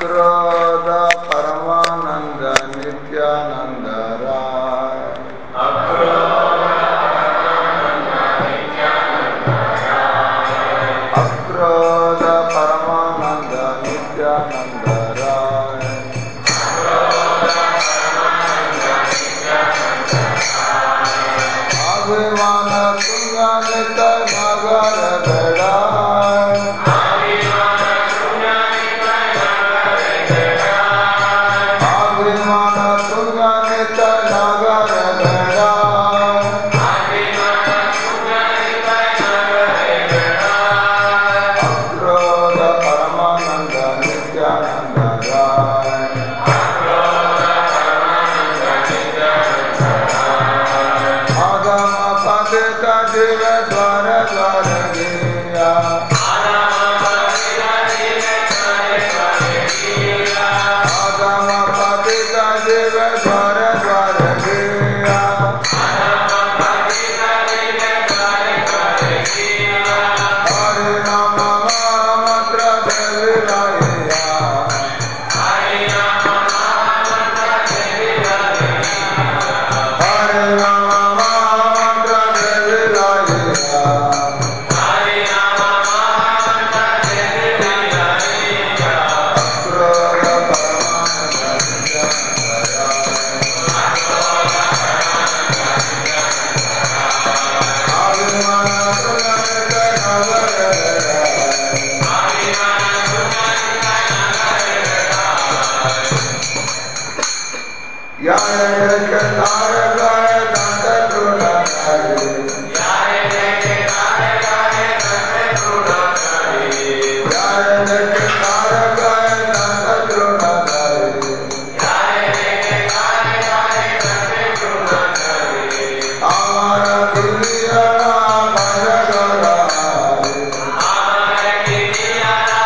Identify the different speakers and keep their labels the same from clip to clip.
Speaker 1: अक्रोध परमानंद नित्यानंद राय। अक्रोध परमानंद नित्यानंद राय। अभिमान शून्य नित्य नगर बेड़ाय। अभिमान शून्य नित्य नगर बेड़ाय। अक्रोध परमानंद नित्यानंद राय। आगम पतित जीव द्वार द्वार गिया। आगम पतित जीव द्वार द्वार गिया। हरि नाम महामंत्र देविलाया। हरि नाम महामंत्र देविलाया। अक्रोध परमानंद नित्यानंद राय। अभिमान शून्य नित्य नगर बेड़ाय। यारे लेके तार गाय दंत क्रोधाधारी। यारे लेके तार गाय दंत क्रोधाधारी। आवारा किलियारा भजगरारी। आवारा किलियारा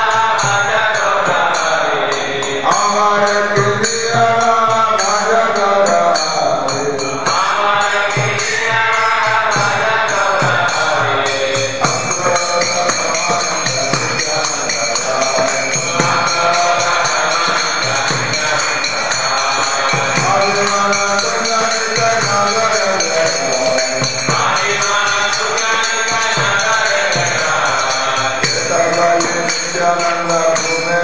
Speaker 1: नित्यानंद भूमे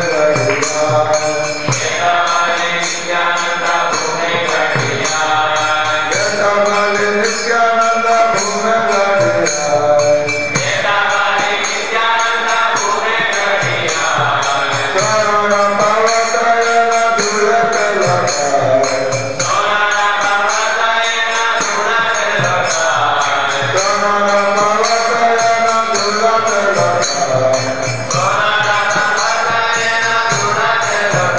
Speaker 1: गढ़िया। शरण पर्वतयन धूलत लटाय। शरण पर्वतयन धूलत लटाय।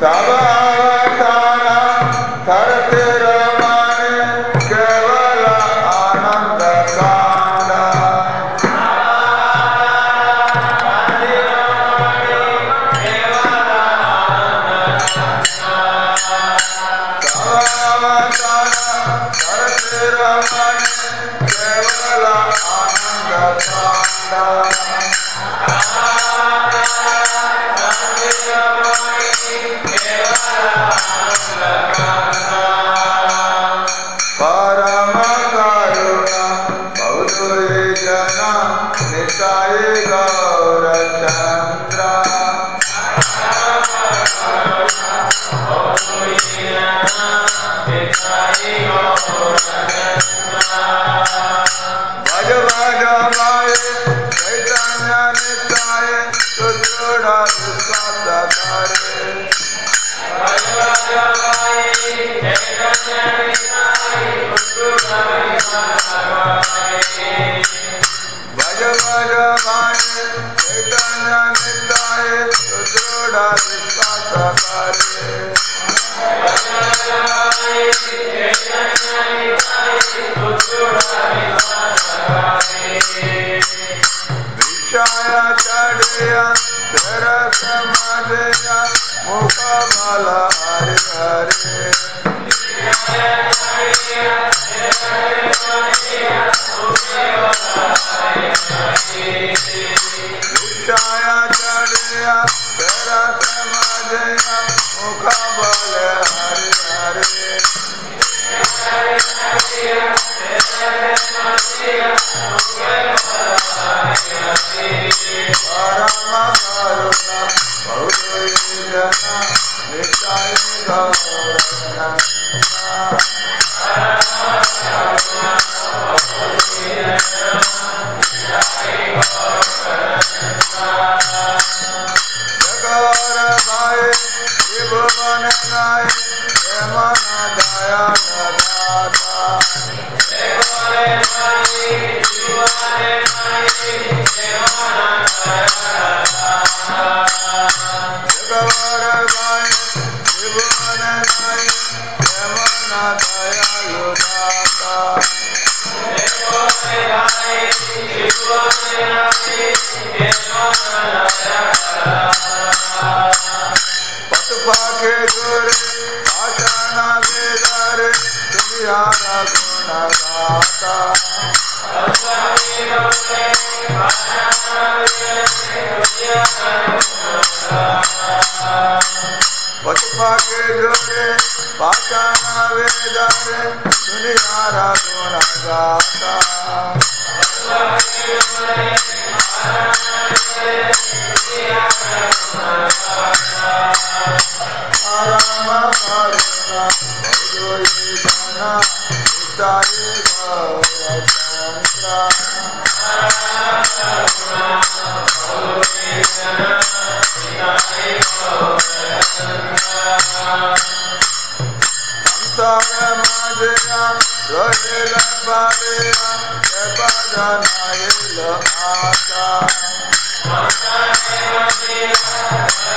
Speaker 1: तब अवतारा धरती रमण केवल आनंद कांड केवल आनंद कांड परम करुणा बहुधुरी जना निताय गौरचंद्र भज भज भाई चैतन्य निताय सुदृढ़ विश्वास करे भज भज भाई चैतन्य निताय सुदृढ़ विश्वास करे विषय चढ़िया तेरा समझिया मुख बल हरि हरि विषय चढ़िया तेरा समझिया मुख बल हरि हरि परम करुणा बहुधुरी जना निताय गौरचंद्र जगौर भाई त्रिभुवन नाय मन दयाल दाता जगौर भाई त्रिभुवन नाय मन दयाल दाता पटुपा के गोरे आशाना बेदारे तुम्हारा गुण गाता पटुपा के गोरे आशाना बेदारे तुम्हारा गुण गाता परम करुणा बहुधुरी जना निताय गौरचंद्र संसार माजया रोहिल पारिया के बदनाइल आशा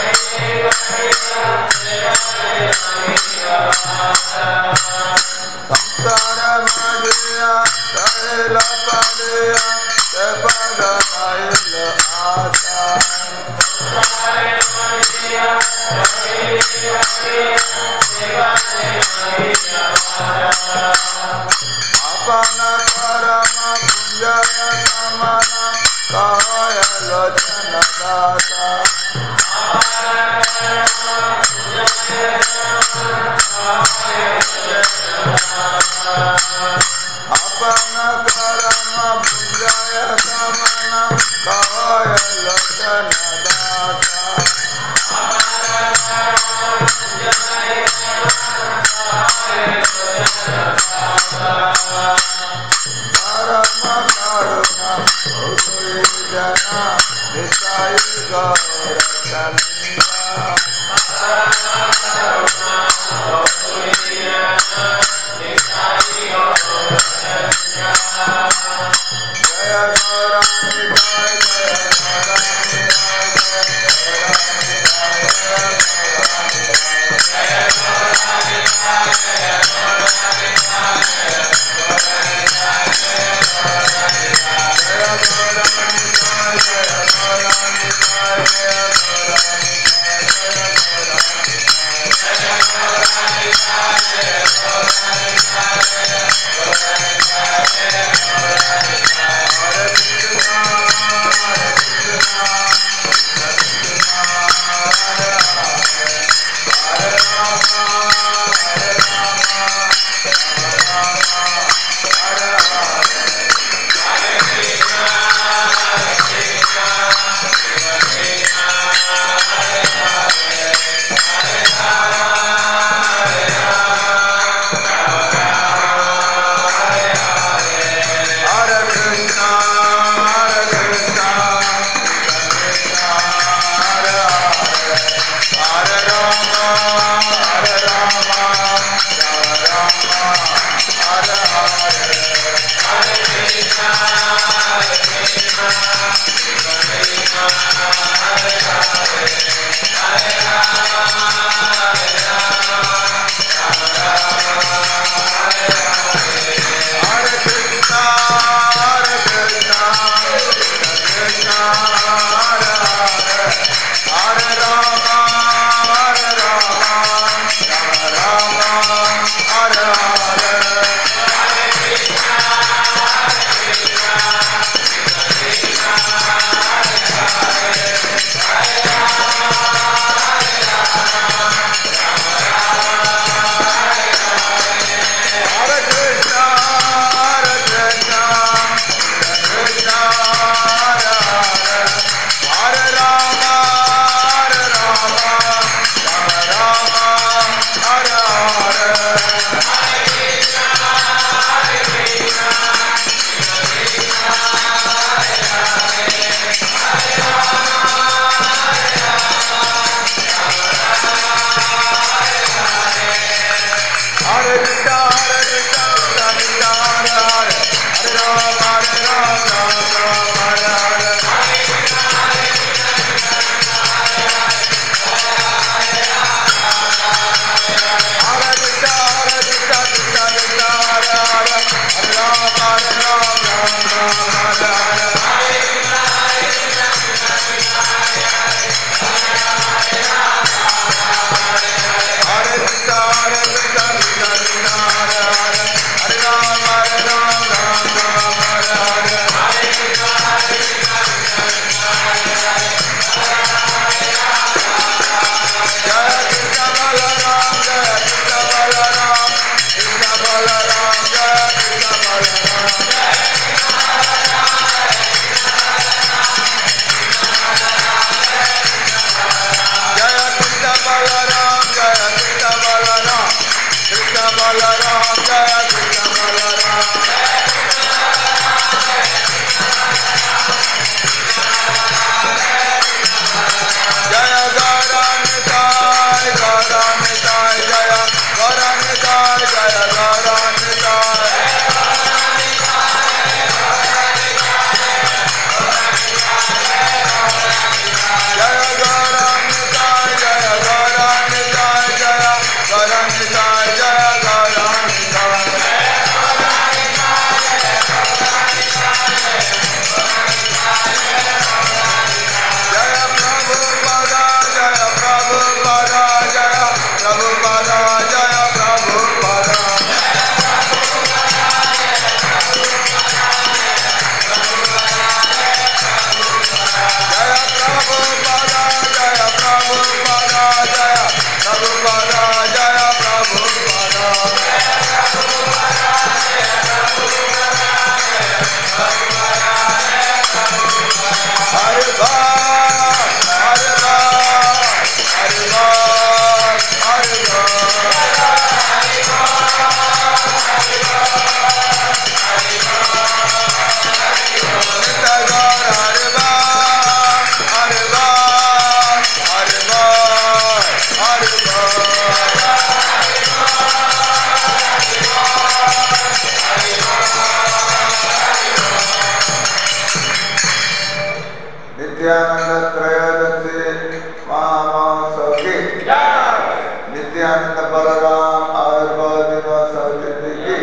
Speaker 1: नित्यानंद बलराम आविर्भाव दिवस तिथि की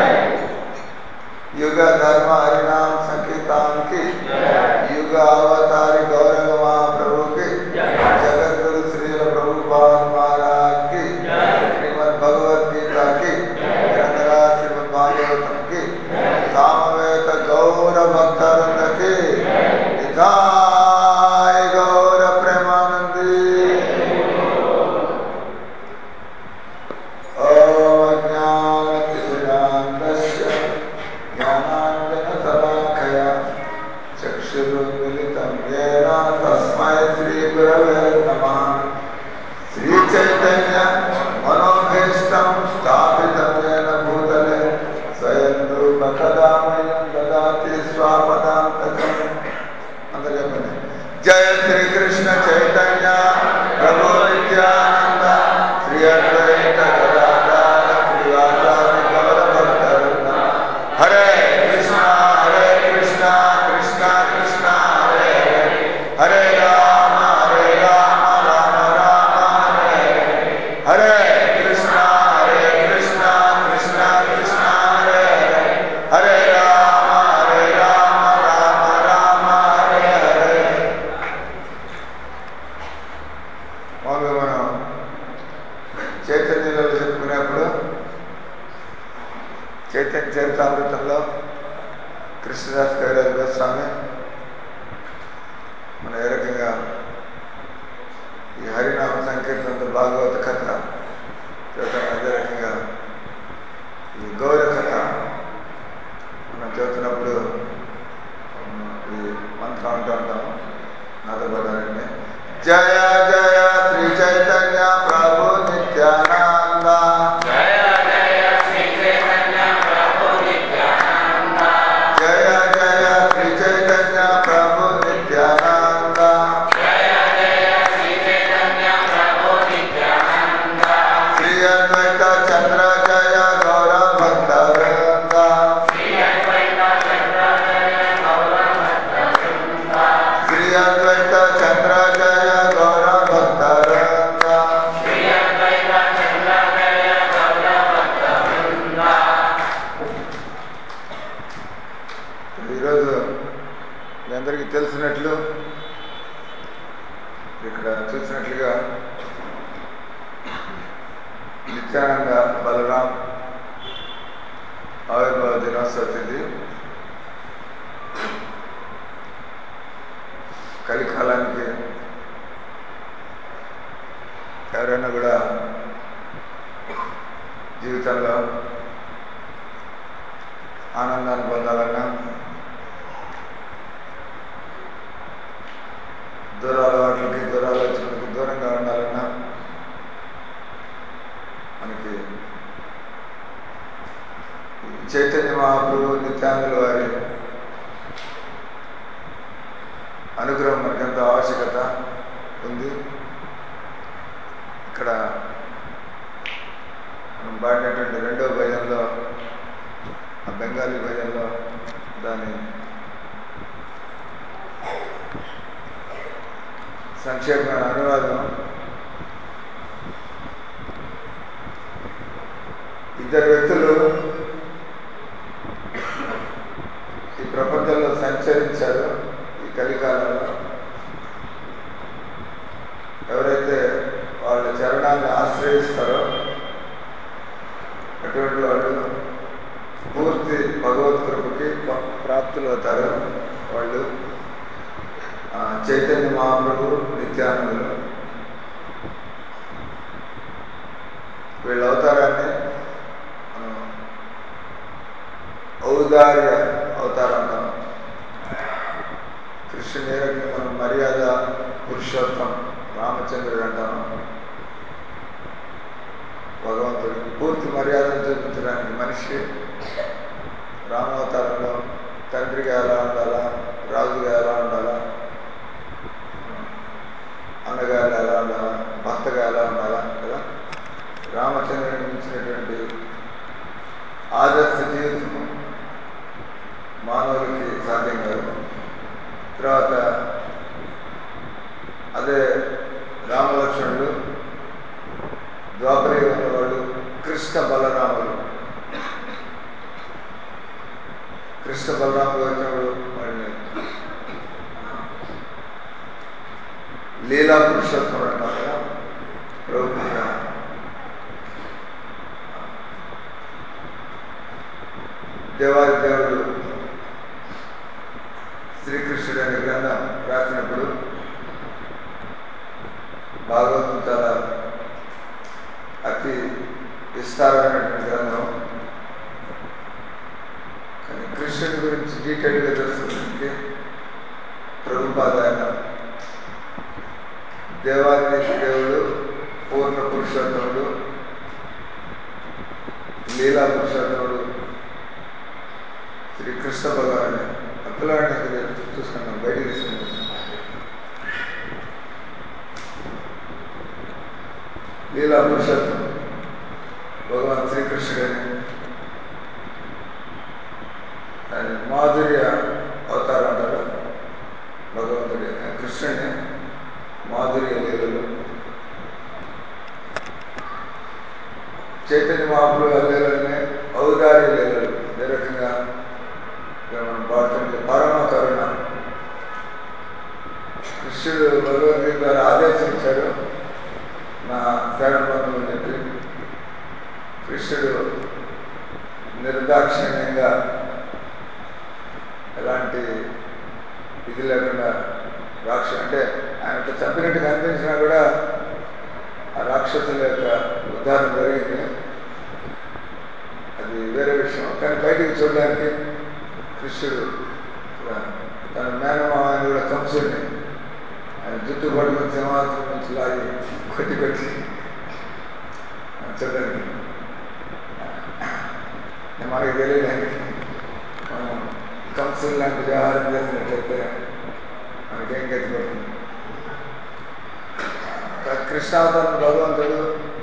Speaker 1: युग धर्म हरिनाम संकीर्तन की युग अवतारी गौरव महाप्रभु की जगत गुरु श्रील प्रभुपाद महाराज की श्रीमद् भगवद गीता की ग्रंथरा श्रीमद् भागवतम की सामवेद गौर भक्तवृंद की निताय गौर प्रेमानंदी। ओम ज्ञानतिमिरान्धस्य ज्ञानाञ्जनशलाकया चक्षुरुन्मिलितं येन तस्मै श्रीगुरवे नमः। श्रीचैतन्य मनोभीष्टं स्थापितं येन भूतले स्वयं रूप कदा मह्यं ददाति स्वापदान्तकम्। अंदर చెప్పండి। जय श्री कृष्ण चैतन्य प्रभु नित्यानंद श्री अद्वैत गदाधर श्रीवासादि गौर भक्तवृंद। हरे कृष्णा कृष्णा कृष्णा हरे हरे राम राम राम हरे हरे कृष्णा कृष्णा कृष्णा हरे हरे राम राम राम हरे हरे। మామూలుగా మనం చైతన్యంలో చెప్పుకునేప్పుడు చైతన్య చరితామృతంలో కృష్ణదాస్ కవిరాజ్ గోస్వామి మన ఏ రకంగా ఈ హరినామ సంకీర్తనతో భాగవత కథ చదువుతాం, అదే రకంగా ఈ గౌర కథ మనం చదువుతున్నప్పుడు ఈ మంత్రం అంటూ ఉంటాము నాతో పడాలండి। జయ జయ శ్రీ చైతన్య ప్రభు నిత్యానంద జయ జయ శ్రీ చైతన్య ప్రభు నిత్యానంద జయ జయ శ్రీ చైతన్య ప్రభు నిత్యానంద జయ జయ శ్రీ చైతన్య ప్రభు నిత్యానంద శ్రీ అద్వైత చంద్ర జయ గౌర భక్త వృంద శ్రీ అద్వైత చంద్ర జయ గౌర భక్త వృంద శ్రీ అద్వైత చంద్ర జయ గౌర భక్త వృంద శ్రీ అద్వైత చంద్ర జయ గౌర భక్త వృంద। ఈరోజు మీ అందరికీ తెలిసినట్లు ఇక్కడ చూసినట్లుగా నిత్యానంద బలరాం ఆవిర్భావ దినోత్సవ తిథి కలికాలానికి ఎవరైనా కూడా జీవితంలో ఆనందాన్ని పొందాలన్నా, దురాలవాట్లకి దురాలోచనలకి దూరంగా ఉండాలన్నా మనకి చైతన్య మహాప్రభు నిత్యానందుల వారి అనుగ్రహం మనకెంతో ఆవశ్యకత ఉంది। ఇక్కడ మనం పాడినటువంటి రెండవ భజనలో, ఆ బెంగాలీ భజనలో దాని సంక్షేపమైన అనువాదం, ఇద్దరు వ్యక్తులు ఈ ప్రపంచంలో సంచరించారు ఈ కలికాలంలో। ఎవరైతే వాళ్ళ చరణాన్ని ఆశ్రయిస్తారో అటువంటి వాళ్ళు పూర్తి భగవత్ కృపకి ప్రాప్తులు అవుతారు। వాళ్ళు చైతన్య మహాప్రభు నిత్యానందులు। వీళ్ళ అవతారాన్ని మనం ఔదార్య అవతారం అంటాం। కృష్ణుని ఏ రకంగా మనం మర్యాద పురుషోత్తం రామచంద్రుడు అంటాము। భగవంతుడికి పూర్తి మర్యాదను చూపించడానికి మనిషి రామావతారంలో తండ్రిగా ఎలా ఉండాలా, రాజుగా ఎలా ఉండాలా, అన్నగా ఎలా ఉండాలా, భర్తగా ఎలా ఉండాలా కదా। రామచంద్రుని మించినటువంటి ఆదర్శ జీవితం మానవులకి సాధ్యం కాదు। తర్వాత అదే రామలక్ష్మణుడు ద్వాపరయుగంలో వాళ్ళు కృష్ణ బలరాములు. కృష్ణ బలరాములు వచ్చినప్పుడు వాళ్ళని లీలా పురుషోత్తముడు అంటాం కదా. ప్రభుత్వ దేవాది దేవుడు శ్రీకృష్ణుడు అనే గ్రంథం రాసినప్పుడు భాగవతం చాలా అతి విస్తారమైనటువంటి గ్రంథం. కానీ కృష్ణుడి గురించి డీటెయిల్గా తెలుసుకోవడానికి ప్రభుపాద ఆయన దేవాది దేవుడు, పూర్ణ పురుషోత్తముడు, లీలా పురుషోత్తముడు శ్రీకృష్ణ భగవాన్ అప్పులాడిని చూసుకున్నాం. బయటికి తీసుకున్నాం. లీలా పురుషోత్తముడు భగవాన్ శ్రీకృష్ణుడని ఆయన మాధుర్య అవతారం అంటారు. భగవంతుడి కృష్ణుడిని మాధుర్య లీలలు. చైతన్య మహాప్రభు లీలనే ఔదార్య లీలలు. ఏ రకంగా మనం పాడుతుంటే పరమ కరుణ. కృష్ణుడు భగవద్గీత ద్వారా ఆదేశించాడు నా శరణ బంధువు అని చెప్పి. కృష్ణుడు నిర్దాక్షిణ్యంగా ఎలాంటి ఇది లేకుండా అంటే ఆయన చంపినట్టు కనిపించినా కూడా ఆ రాక్షసుల యొక్క ఉద్ధారణ జరిగింది. అది వేరే విషయం. కానీ బయటికి చూడడానికి కృష్ణుడు తన మేనమావాన్ని కూడా కంసుడిని ఆయన జుట్టు పడుకుని సింహాసనం నుంచి లాగి కొట్టి చూడడానికి మనకి తెలియడానికి మనం కంసులు లాంటి వ్యవహారం చేసినట్లయితే మనకేం గతి పడుతుంది. కృష్ణావతారం భగవంతుడు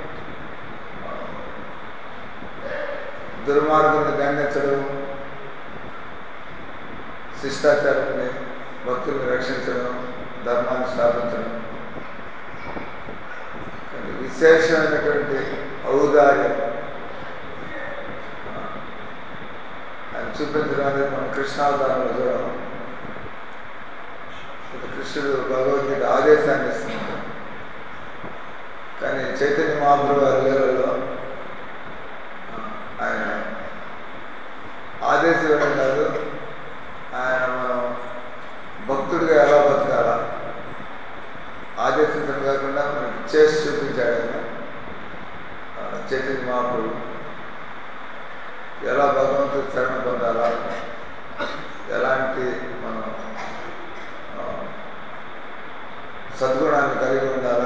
Speaker 1: దుర్మార్గుల్ని దండించడం, శిష్టాచారాన్ని, భక్తుల్ని రక్షించడం, ధర్మాన్ని స్థాపించడం. కానీ విశేషమైనటువంటి ఔదార్యం ఆయన చూపించడం అనేది మనం కృష్ణావతారంలో చూడము. కృష్ణుడు భగవద్గీత ఆదేశాన్ని ఇస్తున్నాడు. కానీ చైతన్య మహాప్రభు వారి లీలలో ఆయన ఆదేశించడం కాదు, ఆయన మనం భక్తుడిగా ఎలా బతకాలా ఆదేశించడం కాకుండా మనకి చేసి చూపించాడు. ఆయన చైతన్య మహాప్రభు ఎలా భగవంతుడి శరణ పొందాలా, ఎలాంటి మనం సద్గుణాన్ని కలిగి ఉండాలా,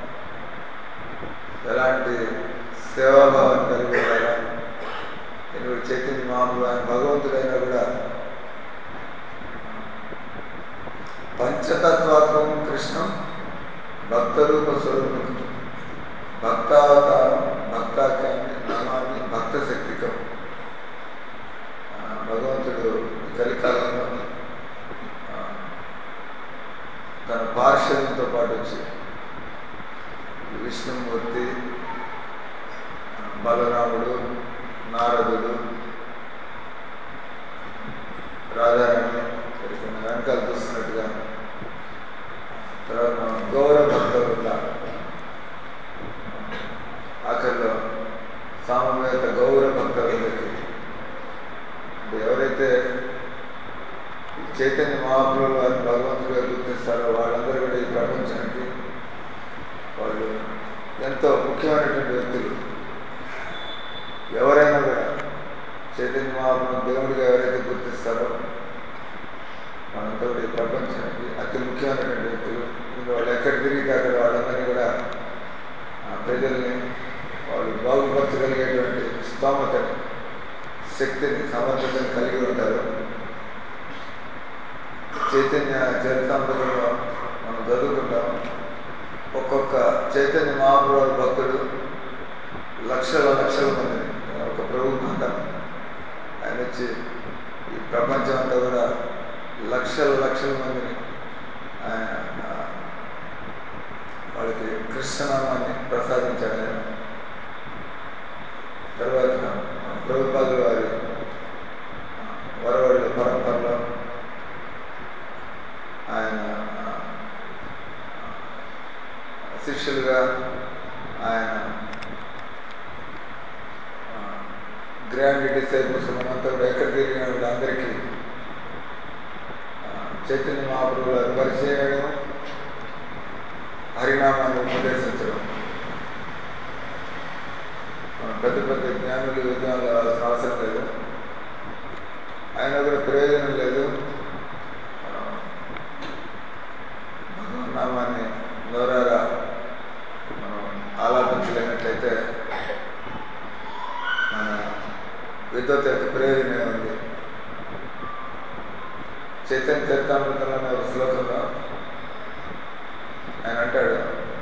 Speaker 1: ఎలాంటి సేవాభావాన్ని కలిగి ఉండాలా. ఎందుకంటే చైతన్య మహాప్రభు ఆయన భగవంతుడైనా కూడా పంచతత్వాత్మకం కృష్ణం భక్తరూప స్వరూపం భక్తావతారం భక్తాఖ్యాన్ని నమామి భక్త శక్తికం. భగవంతుడు కలికాలంలో తన పార్షదంతో పాటు వచ్చి విష్ణుమూర్తి, బలరాముడు, నారదుడు, రాధారాణి వెనకాల చూస్తున్నట్టుగా, తర్వాత గౌరవ భక్తులు ఆఖరిలో సామవేత గౌరవ భక్తులకి అంటే ఎవరైతే చైతన్య మహాప్రభు వారిని భగవంతుడిగా గుర్తిస్తారో వాళ్ళందరూ కూడా ఈ ప్రపంచానికి వాళ్ళు ఎంతో ముఖ్యమైనటువంటి వ్యక్తులు. ఎవరైనా కూడా చైతన్య మహాప్రభు దేవుడిగా ఎవరైతే గుర్తిస్తారో వాళ్ళంతా కూడా ఈ ప్రపంచానికి అతి ముఖ్యమైనటువంటి వ్యక్తులు. ఇంకా వాళ్ళు ఎక్కడ తిరిగితే అక్కడ వాళ్ళందరినీ కూడా ప్రజల్ని వాళ్ళు బాగుపరచగలిగేటువంటి స్తోమతని, శక్తిని, సమర్థతని కలిగి ఉంటారు. చైతన్య చరితామృతంలో మనం చదువుకుంటాం. ఒక్కొక్క చైతన్య మహాప్రభు భక్తుడు లక్షల మందిని ఒక ప్రభు మాట ఆయన వచ్చి ఈ ప్రపంచం అంతా కూడా లక్షల మందిని ఆయన వాళ్ళకి కృష్ణనామాన్ని ప్రసాదించాడు. ఆయన 300 డిసైపుల్స్ మనంతా కూడా ఎక్కడ తిరిగినా కూడా అందరికీ చైతన్య మహాప్రభువుల పరిచయం చేయడం, హరినామాన్ని ఉపదేశించడం. పెద్ద పెద్ద జ్ఞానులు విద్వాంసులు అవ్వాల్సిన అవసరం లేదు, అయినా కూడా ప్రయోజనం లేదు. భగవన్నామాన్ని నోరారా మనం ఆలాపించలేనట్లయితే మన విద్వత్ యొక్క ప్రయోజనం ఉంది. చైతన్య చరితామృతంలోనే ఒక శ్లోకంలో ఆయన అంటాడు,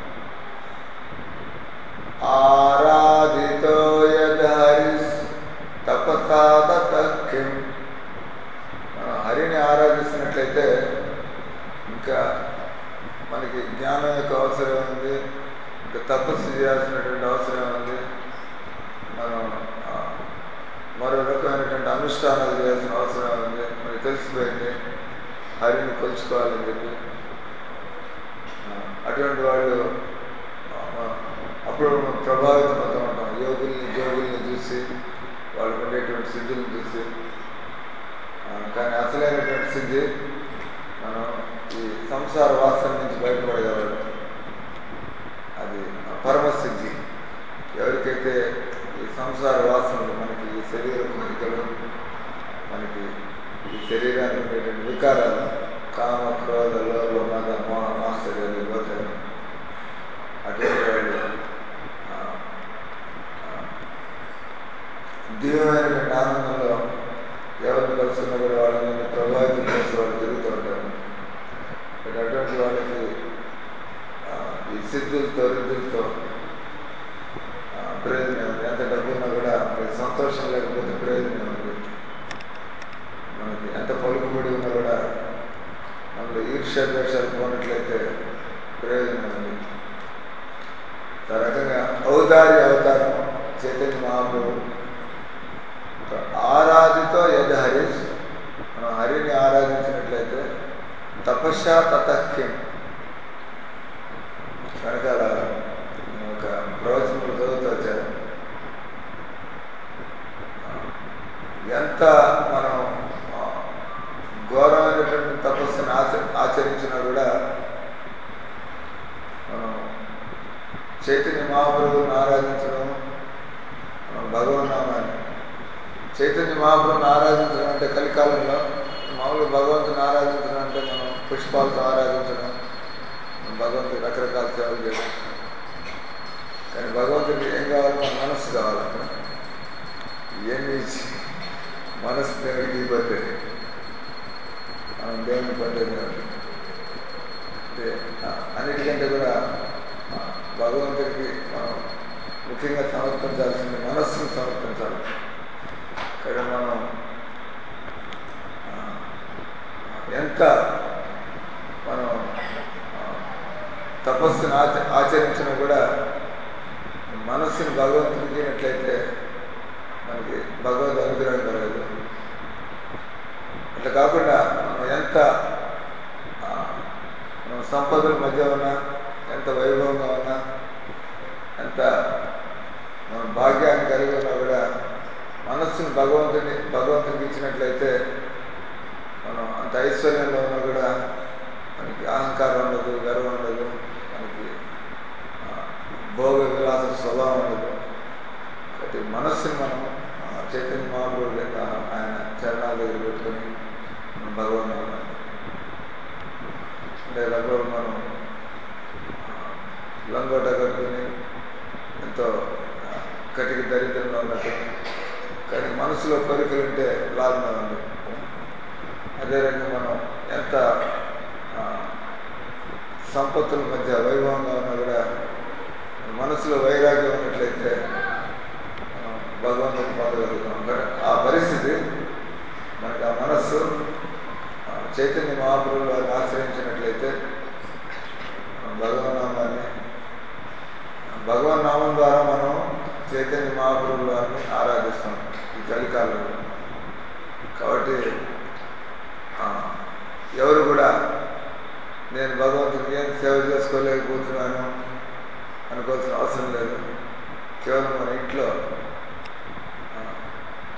Speaker 1: ఆరాధితో యద్ తపసా తత్కిం. మనం హరిని ఆరాధిస్తున్నట్లయితే ఇంకా మనకి జ్ఞానం యొక్క అవసరం ఉంది, ఇంకా తపస్సు చేయాల్సినటువంటి అవసరం ఉంది, మనం మరో రకమైనటువంటి అనుష్ఠానాలు చేయాల్సిన అవసరం ఉంది. మనకి తెలిసిపోయింది హరిని కొలుచుకోవాలని చెప్పి. అటువంటి వాళ్ళు అప్పుడు మనం ప్రభావితం అవుతూ ఉంటాం, యోగుల్ని చూసి, వాళ్ళకు ఉండేటువంటి సిద్ధులను చూసి. కానీ అసలైనటువంటి సిద్ధి మనం ఈ సంసార వాసన నుంచి బయటపడగలడు. అది పరమసిద్ధి. ఎవరికైతే ఈ సంసార వాసనలు, మనకి ఈ శరీర కోరికలు, మనకి ఈ శరీరానికి ఉండేటువంటి వికారాలు, కామ క్రోధ లోభ మద మోహ మాత్సర్యాలు పోతాయి. అటువంటి వాళ్ళు దివ్యమైనటువంటి ఆనందంలో ఎవరిని కలుసుకున్నా కూడా వాళ్ళని ప్రభావితం చేసే వాళ్ళు తిరుగుతూ ఉంటారు. అటువంటి వాళ్ళకి ఈ సిద్ధులతో రిద్ధులతో ప్రయోజనం ఉంది. ఎంత డబ్బున్నా కూడా మనకి సంతోషం లేకపోతే ప్రయోజనం ఉంది. మనకి ఎంత పలుకుబడి ఉన్నా కూడా మనలో ఈర్ష్య ద్వేషాలు పోనట్లయితే ప్రయోజనం ఉంది. ఆ రకంగా ఔదార్య అవతారం చైతన్య మహాప్రభు. ఆరాధితో యద్ హరిస్, మనం హరిని ఆరాధించినట్లయితే తపస్యా తతఖ్యం. వెనకాల ఒక ప్రవచనంలో చదువుతూ వచ్చారు, ఎంత మనం ఘోరమైనటువంటి తపస్సును ఆచరించినా కూడా మనం చైతన్య మహాప్రభువుని ఆరాధించడం, భగవన్నామాన్ని, చైతన్య మహాప్రభుని ఆరాధించడం అంటే కలికాలంలో మామూలుగా భగవంతుని ఆరాధించడం అంటే మనం పుష్పాలతో ఆరాధించడం, భగవంతుడి రకరకాల సేవలు చేయడం. కానీ భగవంతుడికి ఏం కావాలి? మన మనస్సు కావాలి. అక్కడ ఇవన్నీ మనస్సు దేవుడికి ఇవ్వద్దు, మనం దేవుడిని పొందేది అంటే అన్నిటికంటే కూడా భగవంతుడికి మనం ముఖ్యంగా సమర్పించాల్సింది మనస్సును సమర్పించాలి. ఇక్కడ మనం ఎంత మనం తపస్సును ఆచరించినా కూడా మనస్సును భగవంతుడికి ఇచ్చినట్లయితే మనకి భగవద్ అనుగ్రహం కలగదు. అట్లా కాకుండా మనం ఎంత మనం సంపదల మధ్య ఉన్నా, ఎంత వైభవంగా ఉన్నా, ఎంత మనం భాగ్యాన్ని కలిగి ఉన్నా కూడా మనస్సును భగవంతునికి ఇచ్చినట్లయితే మనం అంత ఐశ్వర్యంలో ఉన్నా కూడా మనకి అహంకారం ఉండదు, గర్వం ఉండదు, మనకి భోగ విలాస స్వభావం ఉండదు. కాబట్టి మనస్సును మనం చైతన్య మహాప్రభు యొక్క ఆయన చరణాల దగ్గర పెట్టుకొని మనం భగవన్నామని లేకపోతే మనం లంగోట కట్టుకుని ఎంతో కటికి దరిద్రంలో ఉన్నట్టు, కానీ మనసులో కోరికలుంటే లాభంగా ఉంది. అదే రకంగా మనం ఎంత సంపత్తుల మధ్య వైభవంగా ఉన్నా కూడా మనసులో వైరాగ్యం ఉన్నట్లయితే భగవంతుని పొందగలుగుతాం. ఆ పరిస్థితి మనకు ఆ మనస్సు చైతన్య మహాప్రభువుని వారిని ఆశ్రయించినట్లయితే భగవన్నామం ద్వారా మనం చైతన్య మహాప్రభువుల వారిని ఆరాధిస్తాం ఈ కలికాలంలో. కాబట్టి ఎవరు కూడా నేను భగవంతుడికి ఏం సేవ చేసుకోలేకపోతున్నాను అనుకోవాల్సిన అవసరం లేదు. కేవలం మన ఇంట్లో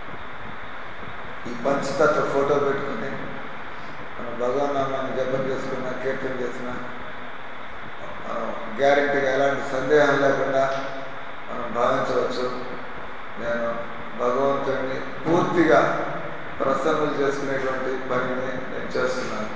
Speaker 1: ఈ పంచతత్వ ఫోటో పెట్టుకుని మనం భగవన్నామాన్ని జపం చేసుకున్నా, కీర్తన చేసినా మనం గ్యారెంటీగా ఎలాంటి సందేహం లేకుండా మనం భావించవచ్చు, నేను భగవంతుడిని పూర్తిగా ప్రసన్నులు చేసుకునేటువంటి పనిని నేను చేస్తున్నాను.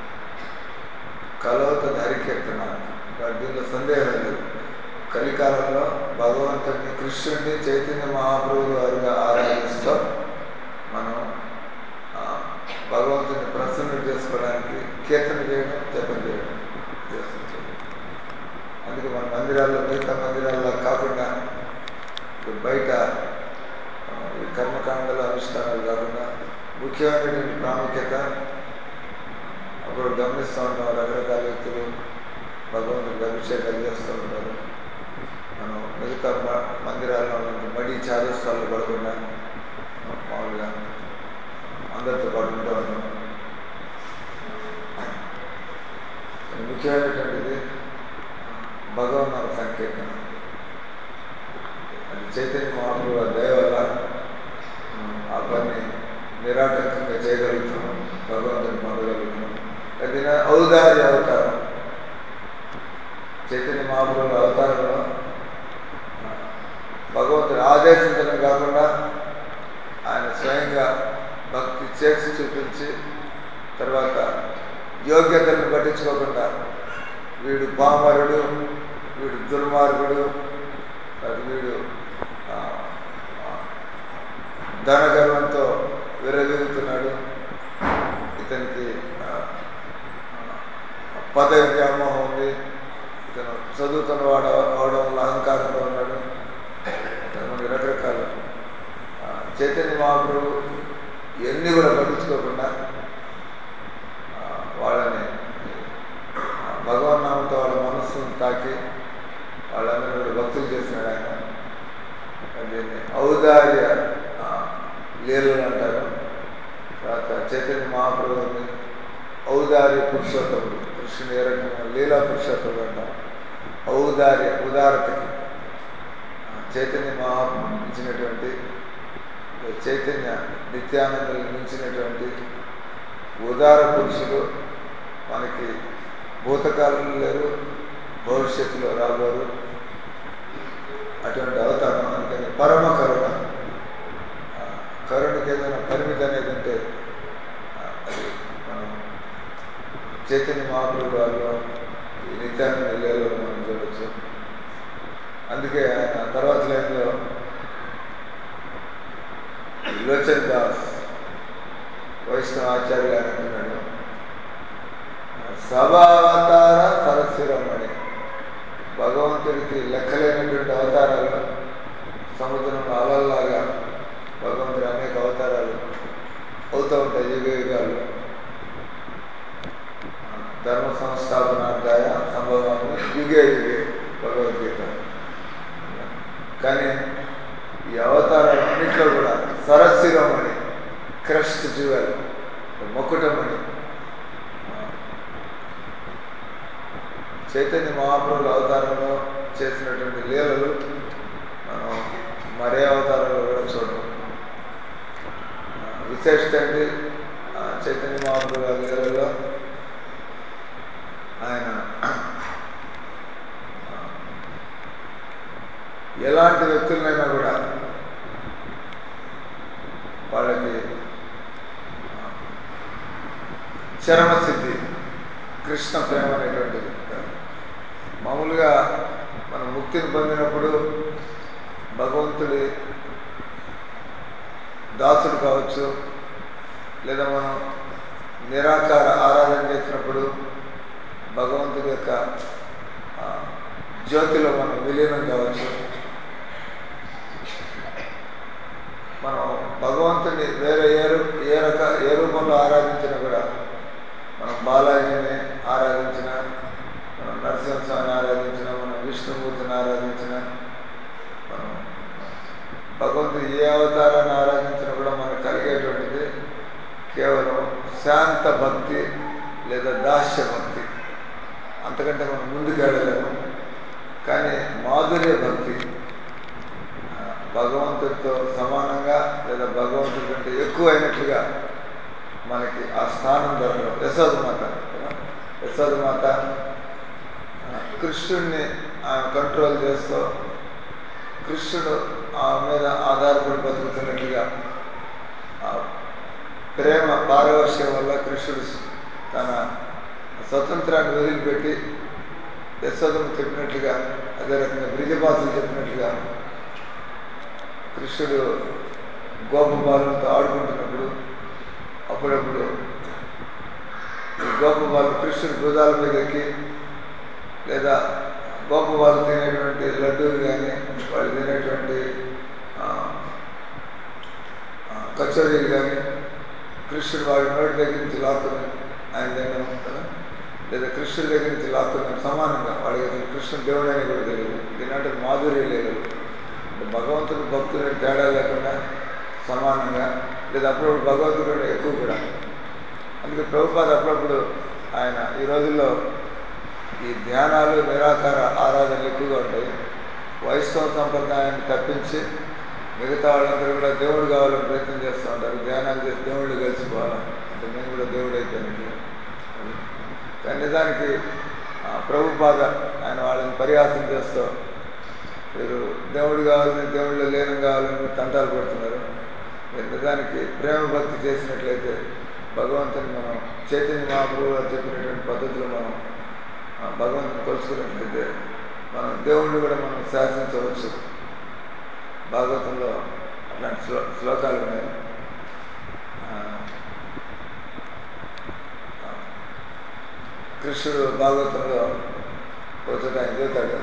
Speaker 1: కలవతది హరికీర్తన, దీనిలో సందేహం లేదు. కలికాలంలో భగవంతుడిని, కృష్ణుడిని, చైతన్య మహాప్రభువు వారుగా ఆరాధిస్తూ మనం భగవంతుడిని ప్రసన్నులు చేసుకోవడానికి కీర్తన చేయడం, జపం చేయడం చేస్తుంది. అందుకే మన మందిరాల్లో, మిగతా మందిరాల్లో కాకుండా బయట ఈ కర్మకాండలు, అనుష్ఠానాలు కాకుండా ముఖ్యమైనటువంటి ప్రాముఖ్యత అప్పుడు గమనిస్తూ ఉంటాం. రకరకాల వ్యక్తులు భగవంతుడికి అభిషేకాలు చేస్తూ ఉంటారు. మనం మిగతా మందిరాల్లో ఉన్నటువంటి మడి చాదస్తాల్లో పడకుండా మామూలుగా అందరితో పాటు ఉంటూ ఉంటాం. ముఖ్యమైనటువంటిది భగవన్నామ సంకీర్తన. అది చైతన్య మహాప్రభువు దయ వల్ల ఆ పని నిరాటంకంగా చేయగలుగుతున్నాం, భగవంతుని పొందగలుగుతున్నాం. అది ఔదార్య అవతారం. చైతన్య మహాప్రభువు అవతారంలో భగవంతుని ఆదేశించడం కాకుండా ఆయన స్వయంగా భక్తి చేసి చూపించి, తర్వాత యోగ్యతలను పట్టించుకోకుండా వీడు పామరుడు, వీడు దుర్మార్గుడు, వీడు ధనగర్వంతో విరవీగుతున్నాడు, ఇతనికి పదవి వ్యామోహం ఉంది, ఇతను చదువుతున్నవాడు అవడం వల్ల అహంకారంతో ఉన్నాడు, మనకి రకరకాల చైతన్య మహాప్రభు ఇవన్నీ కూడా పట్టించుకోకుండా వాళ్ళని భగవన్నామంతో వాళ్ళ మనస్సును తాకి వాళ్ళందరూ కూడా భక్తులు చేసినాడు ఆయన. దీన్ని ఔదార్య లీలలు అంటారు. తర్వాత చైతన్య మహాప్రభుని ఔదార్య పురుషోత్తముడు, కృష్ణుని ఏ రకంగా లీలా పురుషోత్తముడు అంటాం. ఔదార్య, ఉదారతకి చైతన్య మహాప్రభు మించినటువంటి, చైతన్య నిత్యానందలు మించినటువంటి ఉదార పురుషులు మనకి భూతకాలంలో లేరు, భవిష్యత్తులో రాబోరు. అటువంటి అవతారం. అందుకని పరమ కరుణ. కరుణకి ఏదైనా పరిమితి అనేది ఉంటే అది మనం చైతన్య మహాప్రభు వారిలో ఈ నిత్యానంద లీలలో మనం చూడవచ్చు. అందుకే ఆయన తర్వాత లైన్లో లోచన్ దాస్ వైష్ణవ ఆచార్యులు ఆయన అంటున్నాడు, సభావతార సరస్వరమణి. భగవంతుడికి లెక్కలేనటువంటి అవతారాలు, సముద్రంలో అలల్లాగా భగవంతుడి అనేక అవతారాలు అవుతూ ఉంటాయి యుగ యుగాలు. ధర్మ సంస్థాపనార్థాయ సంభవాన్ని యుగే యుగే భగవద్గీత. కానీ ఈ అవతారాలన్నింటిలో కూడా సరస్వరమణి, క్రస్ట్ జ్యువెల్, మకుటమణి, చైతన్య మహాప్రభుల అవతారంలో చేసినటువంటి లీలలు మనం మరే అవతారంలో కూడా చూడము. విశేషత ఏంటి? చైతన్య మహాప్రభుల లీలల్లో ఆయన ఎలాంటి వ్యక్తులనైనా కూడా వాళ్ళకి చరమసిద్ధి, కృష్ణ ప్రేమ అనేటువంటిది. మామూలుగా మనం ముక్తిని పొందినప్పుడు భగవంతుడి దాసుడు కావచ్చు, లేదా మనం నిరాకార ఆరాధన చేసినప్పుడు భగవంతుడి యొక్క జ్యోతిలో మనం విలీనం కావచ్చు. మనం భగవంతుడిని వేరే ఏ రూపంలో ఆరాధించినా కూడా, మనం బాలాజీని ఆరాధించిన, మనం నరసింహస్వామిని ఆరాధించిన, మనం విష్ణుమూర్తిని ఆరాధించిన, మనం భగవంతుడు ఏ అవతారాన్ని ఆరాధించినా కూడా మనకు కలిగేటువంటిది కేవలం శాంత భక్తి లేదా దాస్య భక్తి. అంతకంటే మనం ముందుకు వెళ్ళలేము. కానీ మాధుర్య భక్తి, భగవంతుడితో సమానంగా లేదా భగవంతుడి కంటే ఎక్కువ అయినట్లుగా మనకి ఆ స్థానం దొరకడం. యశోదమాత కృష్ణుడిని కంట్రోల్ చేస్తూ కృష్ణుడు ఆమె మీద ఆధారపడి బతుకుతున్నట్లుగా ప్రేమ పారవశ్యం వల్ల కృష్ణుడు తన స్వతంత్రాన్ని వదిలిపెట్టి యశోదము చెప్పినట్లుగా, అదే రకంగా బ్రిజపాసులు చెప్పినట్లుగా కృష్ణుడు గోపబాలులతో ఆడుకుంటున్నప్పుడు అప్పుడప్పుడు ఈ గోపబాలు కృష్ణుడి భుజాల మీద ఎక్కి లేదా గోపబాలు తినేటువంటి లడ్డూలు కానీ వాళ్ళు తినేటువంటి కచోరీలు కానీ కృష్ణుడు వాడి నోటి దగ్గర నుంచి లాక్కుని ఆయన తినడం కదా, లేదా కృష్ణుడి దగ్గర నుంచి లాక్కుని సమానంగా వాడికి అసలు కృష్ణుడు దేవుడు అని కూడా తెలియదు. దీనంటే మాధుర్యం లేదు. అంటే భగవంతుడు భక్తుడు తేడా లేకుండా సమానంగా, లేదా అప్పుడప్పుడు భగవంతుడు ఎక్కువ కూడా. అందుకే ప్రభుపాద అప్పుడప్పుడు ఆయన ఈ రోజుల్లో ఈ ధ్యానాలు నిరాకార ఆరాధనలు ఎక్కువగా ఉంటాయి. వైష్ణవ సంప్రదాయాన్ని తప్పించి మిగతా వాళ్ళందరూ కూడా దేవుడు కావాలని ప్రయత్నం చేస్తూ ఉంటారు. ధ్యానాలు చేసి దేవుళ్ళు కలిసిపోవాలని, అంటే నేను కూడా దేవుడు అయిపోయినట్టు. కానీ నిజానికి ప్రభుపాద ఆయన వాళ్ళని పరిహాసం చేస్తూ మీరు దేవుడు కావాలని, దేవుళ్ళు లీనం కావాలని తంటాలు పడుతున్నారు. మీరు నిజానికి ప్రేమ భక్తి చేసినట్లయితే భగవంతుని మనం చైతన్య మహాప్రభు గారు చెప్పినటువంటి పద్ధతిలో మనం భగవంతుని కొలుసుకున్నట్లయితే మనం దేవుణ్ణి కూడా మనం శాసించవచ్చు. భాగవతంలో అట్లాంటి శ్లోకాలు ఉన్నాయి. కృష్ణుడు భాగవతంలో ఒకచోట ఆయన చెబుతాడు,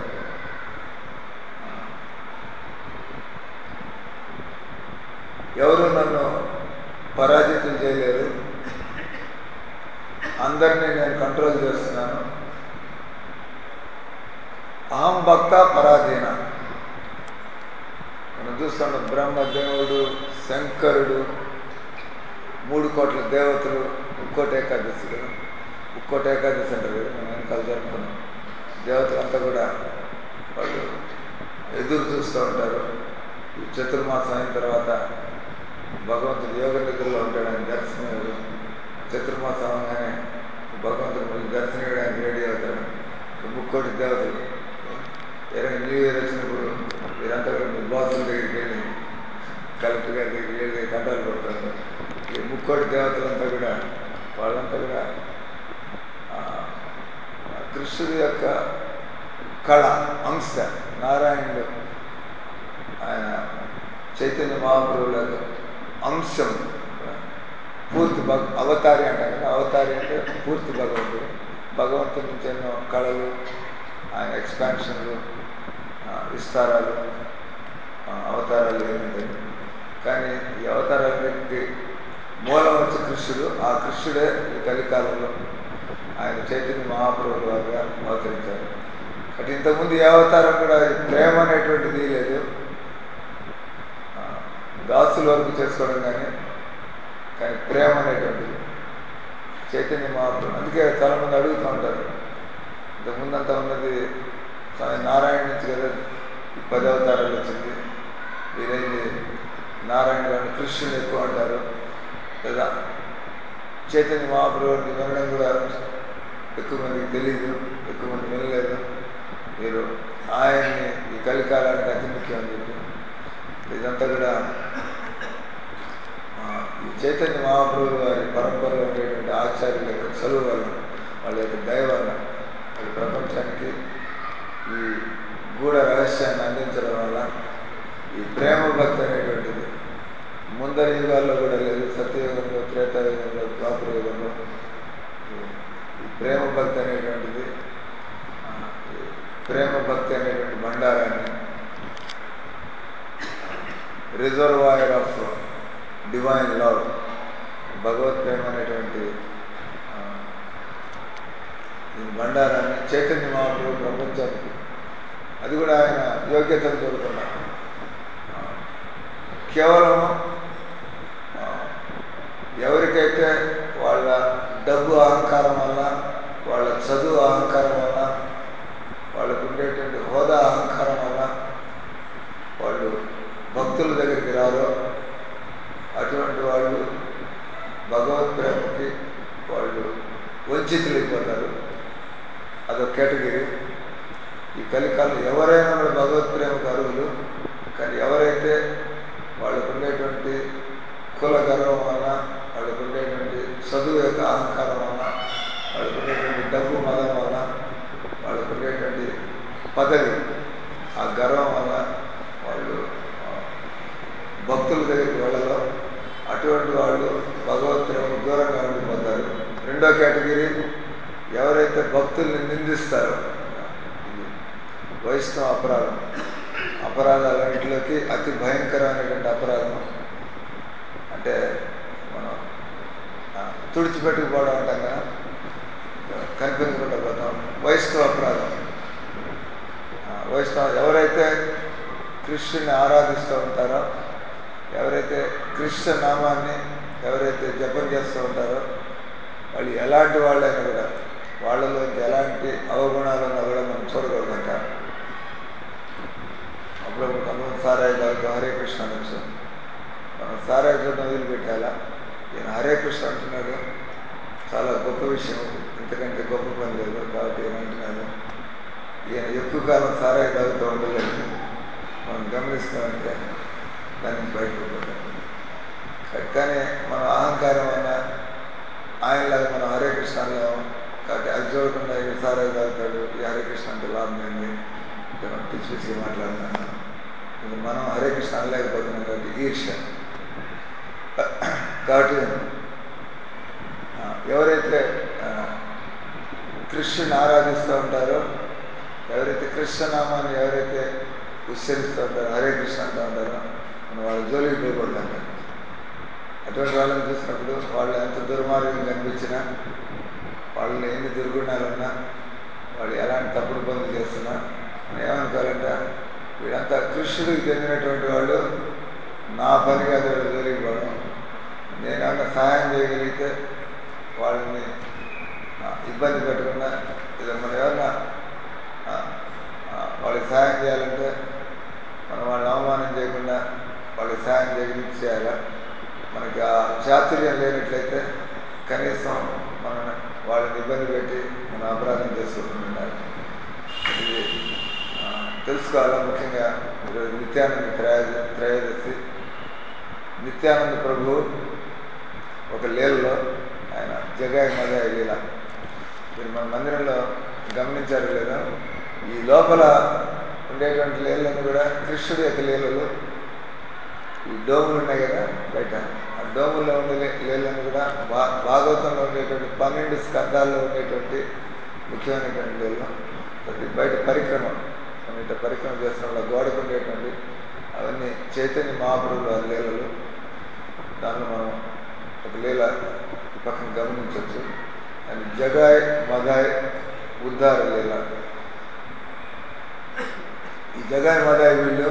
Speaker 1: ఎవరు నన్ను పరాజితం చేయలేరు, అందరినీ నేను కంట్రోల్ చేస్తున్నాను. అహం భక్త పరాధీన. మనం చూస్తున్నాం బ్రహ్మదేవుడు, శంకరుడు, 3 కోట్ల దేవతలు, ముక్కోటి ఏకాదశి కదా, ముక్కోటి ఏకాదశి అంటారు కదా, మనం వెనకాల జరుపుకున్నాం. దేవతలంతా కూడా వాళ్ళు ఎదురు చూస్తూ ఉంటారు. ఈ చతుర్మాసం అయిన తర్వాత భగవంతుడు యోగ నిద్రలో ఉంటాడు, ఆయన దర్శనం. చతుర్మాసం అవగానే భగవంతుడు మళ్ళీ దర్శనం ఇవ్వడానికి రెడీ అవుతాడు. 3 కోటి దేవతలు న్యూ ఇయర్ వచ్చినప్పుడు వీరంతా కూడా మీ బాసుల దగ్గరికి వెళ్ళి, కలెక్టర్ గారి దగ్గరికి వెళ్ళి తంటాలు పడుతుంటారు. ఈ 3 కోటి దేవతలంతా కూడా వాళ్ళంతా కూడా కృష్ణుడి యొక్క కళ అంశ. నారాయణుడు ఆయన చైతన్య మహాప్రభుల యొక్క అంశం, పూర్తి అవతారి అంటారు కదా. అవతారి అంటే పూర్తి భగవంతుడు. భగవంతుడి నుంచి ఎన్నో కళలు, ఆయన ఎక్స్పాన్షన్లు, విస్తారాలు, అవతారాలు ఏముంటాయి. కానీ ఈ అవతారాలకి మూలం వచ్చి కృష్ణుడు. ఆ కృష్ణుడే ఈ కలికాలంలో ఆయన చైతన్య మహాప్రభుల వారుగా అవతరించారు. అంటే ఇంతకుముందు ఏ అవతారం కూడా ప్రేమ అనేటువంటిది లేదు. దాసుల వరకు చేసుకోవడం కానీ ప్రేమ అనేటువంటిది చైతన్య మహాప్రభు. అందుకే చాలామంది అడుగుతూ ఉంటారు, ఇంతకుముందంతా ఉన్నది స్వామి నారాయణ నుంచి కదా ఈ 10 అవతారాలు వచ్చింది, మీరేంటి నారాయణ గారిని కృష్ణుని ఎక్కువ అంటారు, లేదా చైతన్య మహాప్రభుని వినడం కూడా ఎక్కువ మందికి తెలీదు, ఎక్కువ మంది వినలేదు, మీరు ఆయన్ని ఈ కలికాలానికి అతి ముఖ్యం అని చెప్పి. ఇదంతా కూడా ఈ చైతన్య మహాప్రభుల వారి పరంపరలో ఉండేటువంటి ఆచార్యుల యొక్క చదువు వల్ల, వాళ్ళ యొక్క దయ వల్ల, వాళ్ళ ప్రపంచానికి ఈ గూఢ రహస్యాన్ని అందించడం వల్ల ఈ ప్రేమ భక్తి అనేటువంటిది ముందరి యుగాల్లో కూడా లేదు. సత్యయుగంలో, త్రేతాయుగంలో, ద్వాపర యుగంలో ఈ ప్రేమ భక్తి అనేటువంటిది, ప్రేమ భక్తి అనేటువంటి భండారాన్ని, రిజర్వాయర్ ఆఫ్ డివైన్ లవ్, భగవత్ ప్రేమ అనేటువంటి ఈ భండారాన్ని చైతన్య మహాప్రభు ప్రపంచానికి, అది కూడా ఆయన యోగ్యతను కోరుకున్నారు. కేవలం ఎవరికైతే వాళ్ళ డబ్బు అహంకారం వల్ల, వాళ్ళ చదువు అహంకారం వల్ల, వాళ్ళకు ఉండేటువంటి హోదా అహంకారం వల్ల వాళ్ళు భక్తుల దగ్గరికి రారో అటువంటి వాళ్ళు భగవత్ ప్రేమకి వాళ్ళు వంచితులైపోతారు. అదొక కేటగిరీ. ఈ కలికాలం ఎవరైనా కూడా భగవత్ ప్రేమకు అర్హులు. కానీ ఎవరైతే వాళ్ళకు ఉండేటువంటి కుల గర్వం వల్ల, వాళ్ళకు ఉండేటువంటి చదువు యొక్క అహంకారం వల్ల, వాళ్ళకు ఉండేటువంటి డబ్బు మదం వల్ల, వాళ్ళకు ఉండేటువంటి పదవి ఆ గర్వం వల్ల వాళ్ళు భక్తుల దగ్గరికి వెళ్ళలో అటువంటి వాళ్ళు భగవత్ ప్రేమకు దూరంగా ఉండిపోతారు. రెండో కేటగిరీ ఎవరైతే భక్తుల్ని నిందిస్తారో, ఇది వైష్ణవ అపరాధం. అపరాధాలన్నింటిలోకి అతి భయంకరమైనటువంటి అపరాధం అంటే మనం తుడిచిపెట్టుకుపోవడం అంటాం కదా, కనిపించకుండా పోతాం. వైష్ణవ అపరాధం. వైష్ణవ ఎవరైతే కృష్ణుని ఆరాధిస్తూ ఉంటారో, ఎవరైతే కృష్ణ నామాన్ని ఎవరైతే జపం చేస్తూ ఉంటారో వాళ్ళు ఎలాంటి వాళ్ళైనా కూడా, వాళ్ళలో ఎలాంటి అవగుణాలు ఉన్నా కూడా మనం చూడకూడదంట. అప్పుడప్పుడు కొంతమంది సారాయి తాగుతాం, హరే కృష్ణ అనొచ్చు. మనం సారాయి చూడడం వదిలిపెట్టాలా? ఈయన హరే కృష్ణ అంటున్నాడు, చాలా గొప్ప విషయం, ఇంతకంటే గొప్ప పని లేదు. కాబట్టి ఈయన అంటున్నాడు, ఈయన ఎక్కువ కాలం సారాయి తాగుతూ ఉండలేదు. మనం గమనిస్తామంటే దాని నుంచి బయటపడిపోతాం. కానీ మన అహంకారం వల్ల ఆయనలాగా మనం హరే కృష్ణ అన్నాము. కాబట్టి అది చూడకుండా ఈయన సారాయి తాగుతాడు, ఈ హరే కృష్ణ అంటే లాభం ఏంది అంటే మనం పిచ్చి పిచ్చిగా మాట్లాడుతున్నాం. మనం హరే కృష్ణ అనలేకపోతున్నాం కాబట్టి ఈర్ష్య. కాబట్టి ఎవరైతే కృష్ణుని ఆరాధిస్తూ ఉంటారో, ఎవరైతే కృష్ణనామాన్ని ఎవరైతే ఉచ్చరిస్తూ ఉంటారో, హరే కృష్ణ అంటూ ఉంటారో మనం వాళ్ళ జోలికి పోకూడదంట. అటువంటి వాళ్ళని చూసినప్పుడు వాళ్ళు ఎంత దుర్మార్గం కనిపించినా, వాళ్ళని ఎన్ని దుర్గుణాలున్నా, వాళ్ళు ఎలాంటి తప్పుడు పనులు చేస్తున్నా మనం ఏమనుకోవాలంటే వీళ్ళంతా కృష్ణుడికి చెందినటువంటి వాళ్ళు, నా పని కాదు వీళ్ళ జోలికి పోవడం. నేనేమన్నా సహాయం చేయగలిగితే వాళ్ళని ఇబ్బంది పెట్టకుండా, ఇలా మనం ఏమన్నా వాళ్ళకి సహాయం చేయాలంటే మనం వాళ్ళని అవమానం చేయకుండా వాళ్ళకి సహాయం చేయాలి. మనకి ఆ చాతుర్యం లేనట్లయితే కనీసం మనం వాళ్ళని ఇబ్బంది పెట్టి మనం అపరాధం చేసుకోకుండా ఇది తెలుసుకోవాలా. ముఖ్యంగా ఈరోజు నిత్యానంద త్రయోదశి. నిత్యానంద ప్రభు ఒక లీలలో ఆయన జగాయి మదాయి లీల మీరు మన మందిరంలో గమనించారు లేదా? ఈ లోపల ఉండేటువంటి లీలను కూడా కృష్ణుడి యొక్క లీలలు. ఈ డోములు ఉన్నాయి కదా బయట, ఆ డోముల్లో ఉండే లీలను కూడా భాగవతంలో ఉండేటువంటి 12 స్కంధాల్లో ఉండేటువంటి ముఖ్యమైనటువంటి లీలను. ప్రతి బయట పరిక్రమ మనం ఇట్లా పరిక్రమ చేస్తున్న గోడకు ఉండేటువంటి అవన్నీ చైతన్య మహాప్రభుల లీలలు. దానిలో మనం ఒక లీల ఈ పక్కన గమనించవచ్చు. అది జగాయ్ మదాయ్ ఉద్ధార లీల. ఈ జగాయ్ మదాయ్ వీళ్ళు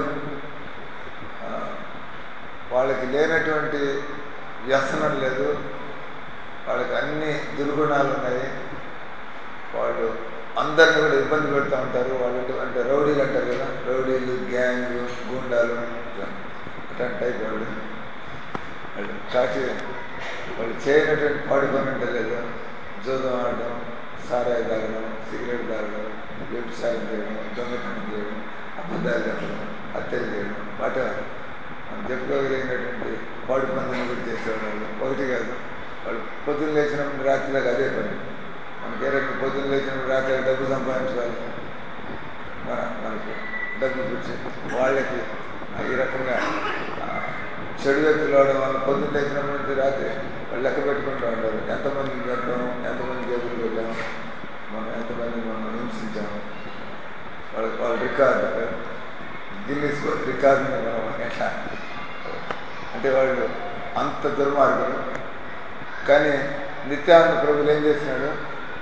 Speaker 1: వాళ్ళకి లేనటువంటి వ్యసనం లేదు, వాళ్ళకి అన్ని దుర్గుణాలు ఉన్నాయి. వాళ్ళు అందరినీ కూడా ఇబ్బంది పెడుతూ ఉంటారు. వాళ్ళు అంటే రౌడీలు అంటారు కదా, రౌడీలు, గ్యాంగ్, గూండాలు, అట్లాంటి టైప్ వాళ్ళు. కాకి వాళ్ళు చేయనటువంటి పాడి పని అంటే లేదు. జూదం ఆడడం, సారాయి తాగడం, సిగరెట్ తాగడం, వ్యభిచారం చేయడం, దొంగతనం చేయడం, అబద్ధాలు చెప్పడం, హత్యలు చేయడం, వాటి మనం చెప్పుకోగలిగినటువంటి పాడి పనులను కూడా చేసేవాళ్ళు. ఒకటి కాదు, వాళ్ళు పొద్దున్న లేచినప్పుడు రాత్రిలోకి అదే పని. మనకి ఏ రకంగా పొద్దున్న లేచినప్పుడు రాత్రి డబ్బు సంపాదించాలి, మనకి డబ్బు గురించి వాళ్ళకి ఈ రకంగా చెడు వ్యక్తులు అవడం వల్ల పొద్దున్న లేచినప్పటి నుంచి రాత్రి వాళ్ళు లెక్క పెట్టుకుంటూ ఉంటారు. ఎంతమందిని చంపాము, ఎంతమంది జేబులు కొట్టాము, మనం ఎంతమందిని మనం హింసించాము. వాళ్ళ రికార్డు గిన్నిస్ రికార్డుని మనం ఎట్లా అంటే వాళ్ళు అంత దుర్మార్గులు. కానీ నిత్యానంద ప్రభులు ఏం చేసినాడు,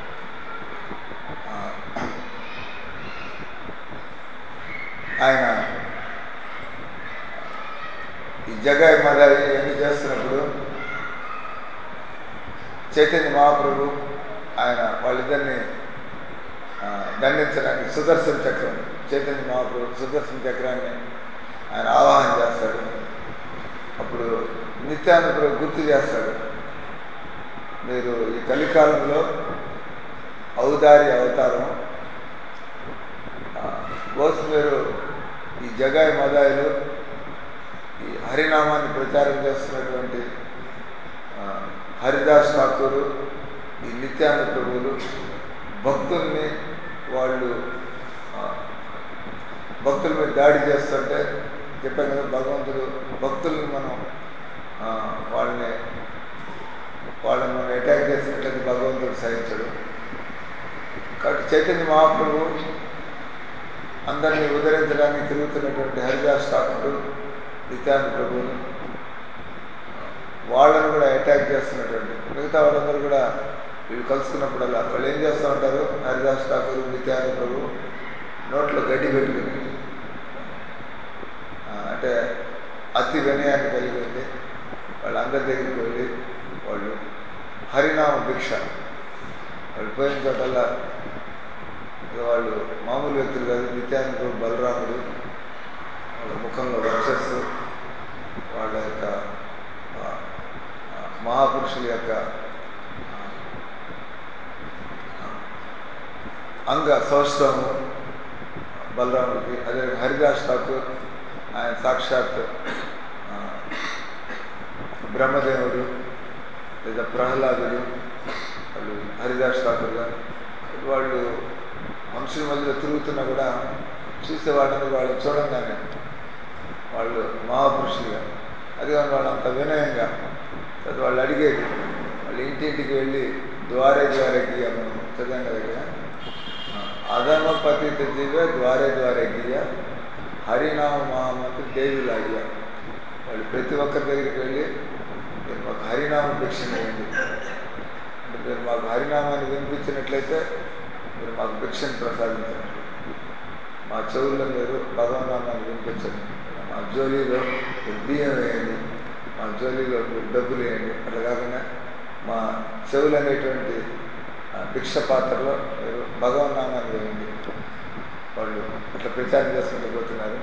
Speaker 1: ఆయన ఈ జగాయి మదాయి ఇవన్నీ చేస్తున్నప్పుడు చైతన్య మహాప్రభు ఆయన వాళ్ళిద్దరిని సుదర్శన చక్రం, చైతన్య మహాప్రభు సుదర్శన చక్రాన్ని ఆయన ఆవాహన చేస్తాడు. నిత్యానంద గుర్తు చేస్తాడు, మీరు ఈ కలికాలంలో ఔదారి అవతారం బహుశా మీరు ఈ జగాయి మదాయిలు ఈ హరినామాన్ని ప్రచారం చేస్తున్నటువంటి హరిదాస్ ఠాకూరు, ఈ నిత్యానంద ప్రభువులు భక్తుల్ని వాళ్ళు భక్తుల మీద దాడి చేస్తుంటే చెప్పాను కదా, భగవంతుడు భక్తుల్ని మనం వాళ్ళని మనం అటాక్ చేసినట్లయితే భగవంతుడు సహించడు. కాబట్టి చైతన్య మహాప్రభు అందరినీ ఉద్ధరించడానికి తిరుగుతున్నటువంటి హరిదాస్ ఠాకూరు, నిత్యానంద ప్రభువులు వాళ్ళని కూడా అటాక్ చేస్తున్నటువంటి మిగతా వాళ్ళందరూ కూడా వీళ్ళు కలుసుకున్నప్పుడల్లా వాళ్ళు ఏం చేస్తూ ఉంటారు, హరిదాస్ ఠాకూరు, నిత్యానంద ప్రభు నోట్లో గడ్డి పెట్టుకుని అంటే అతి వినయాన్ని కలిగి ఉంది వాళ్ళందరి దగ్గరికి వెళ్ళి వాళ్ళు హరినామ భిక్ష వాళ్ళు పోయిన చోటల్లా వాళ్ళు మామూలు వ్యక్తులు కాదు, నిత్యానంద ప్రభు, బలరాముడు వాళ్ళ ముఖంలో వర్చస్సు, వాళ్ళ యొక్క మహాపురుషుల యొక్క అంగ సౌష్ఠవము బలరాముడికి. అదే హరిదాస్ ఠాకూర్ ఆయన సాక్షాత్ బ్రహ్మదేవుడు లేదా ప్రహ్లాదుడు, వాళ్ళు హరిదాస్ ఠాకూర్ గారు. వాళ్ళు మనుషుల మధ్యలో తిరుగుతున్నా కూడా చూసే వాళ్ళందరూ వాళ్ళు చూడంగానే వాళ్ళు మహాపురుషులుగా, అది కానీ వాళ్ళంత వినయంగా వాళ్ళు అడిగేది, వాళ్ళు ఇంటింటికి వెళ్ళి ద్వారే ద్వారేకి మనం చదివాం కదా ఇక్కడ, అధమ పతిత దివ్య ద్వారే ద్వారేకియ హరినామ మహామంత్రి దేవిలాయ్య. వాళ్ళు ప్రతి ఒక్కరి దగ్గరికి వెళ్ళి మీరు మాకు హరినామ భిక్ష వేయండి, అంటే మీరు మాకు హరినామాన్ని వినిపించినట్లయితే మీరు మాకు భిక్షను ప్రసాదించండి, మా చెవుల్లో మీరు భగవన్నామాన్ని వినిపించండి, మా జోలీలో మీరు బియ్యం వేయండి, మా జోలీలో మీరు డబ్బులు వేయండి, అట్లా కాకుండా మా చెవులు అనేటువంటి భిక్ష పాత్రలో మీరు భగవన్నామాన్ని వేయండి. వాళ్ళు అట్లా ప్రచారం చేసుకుంటూ పోతున్నారు.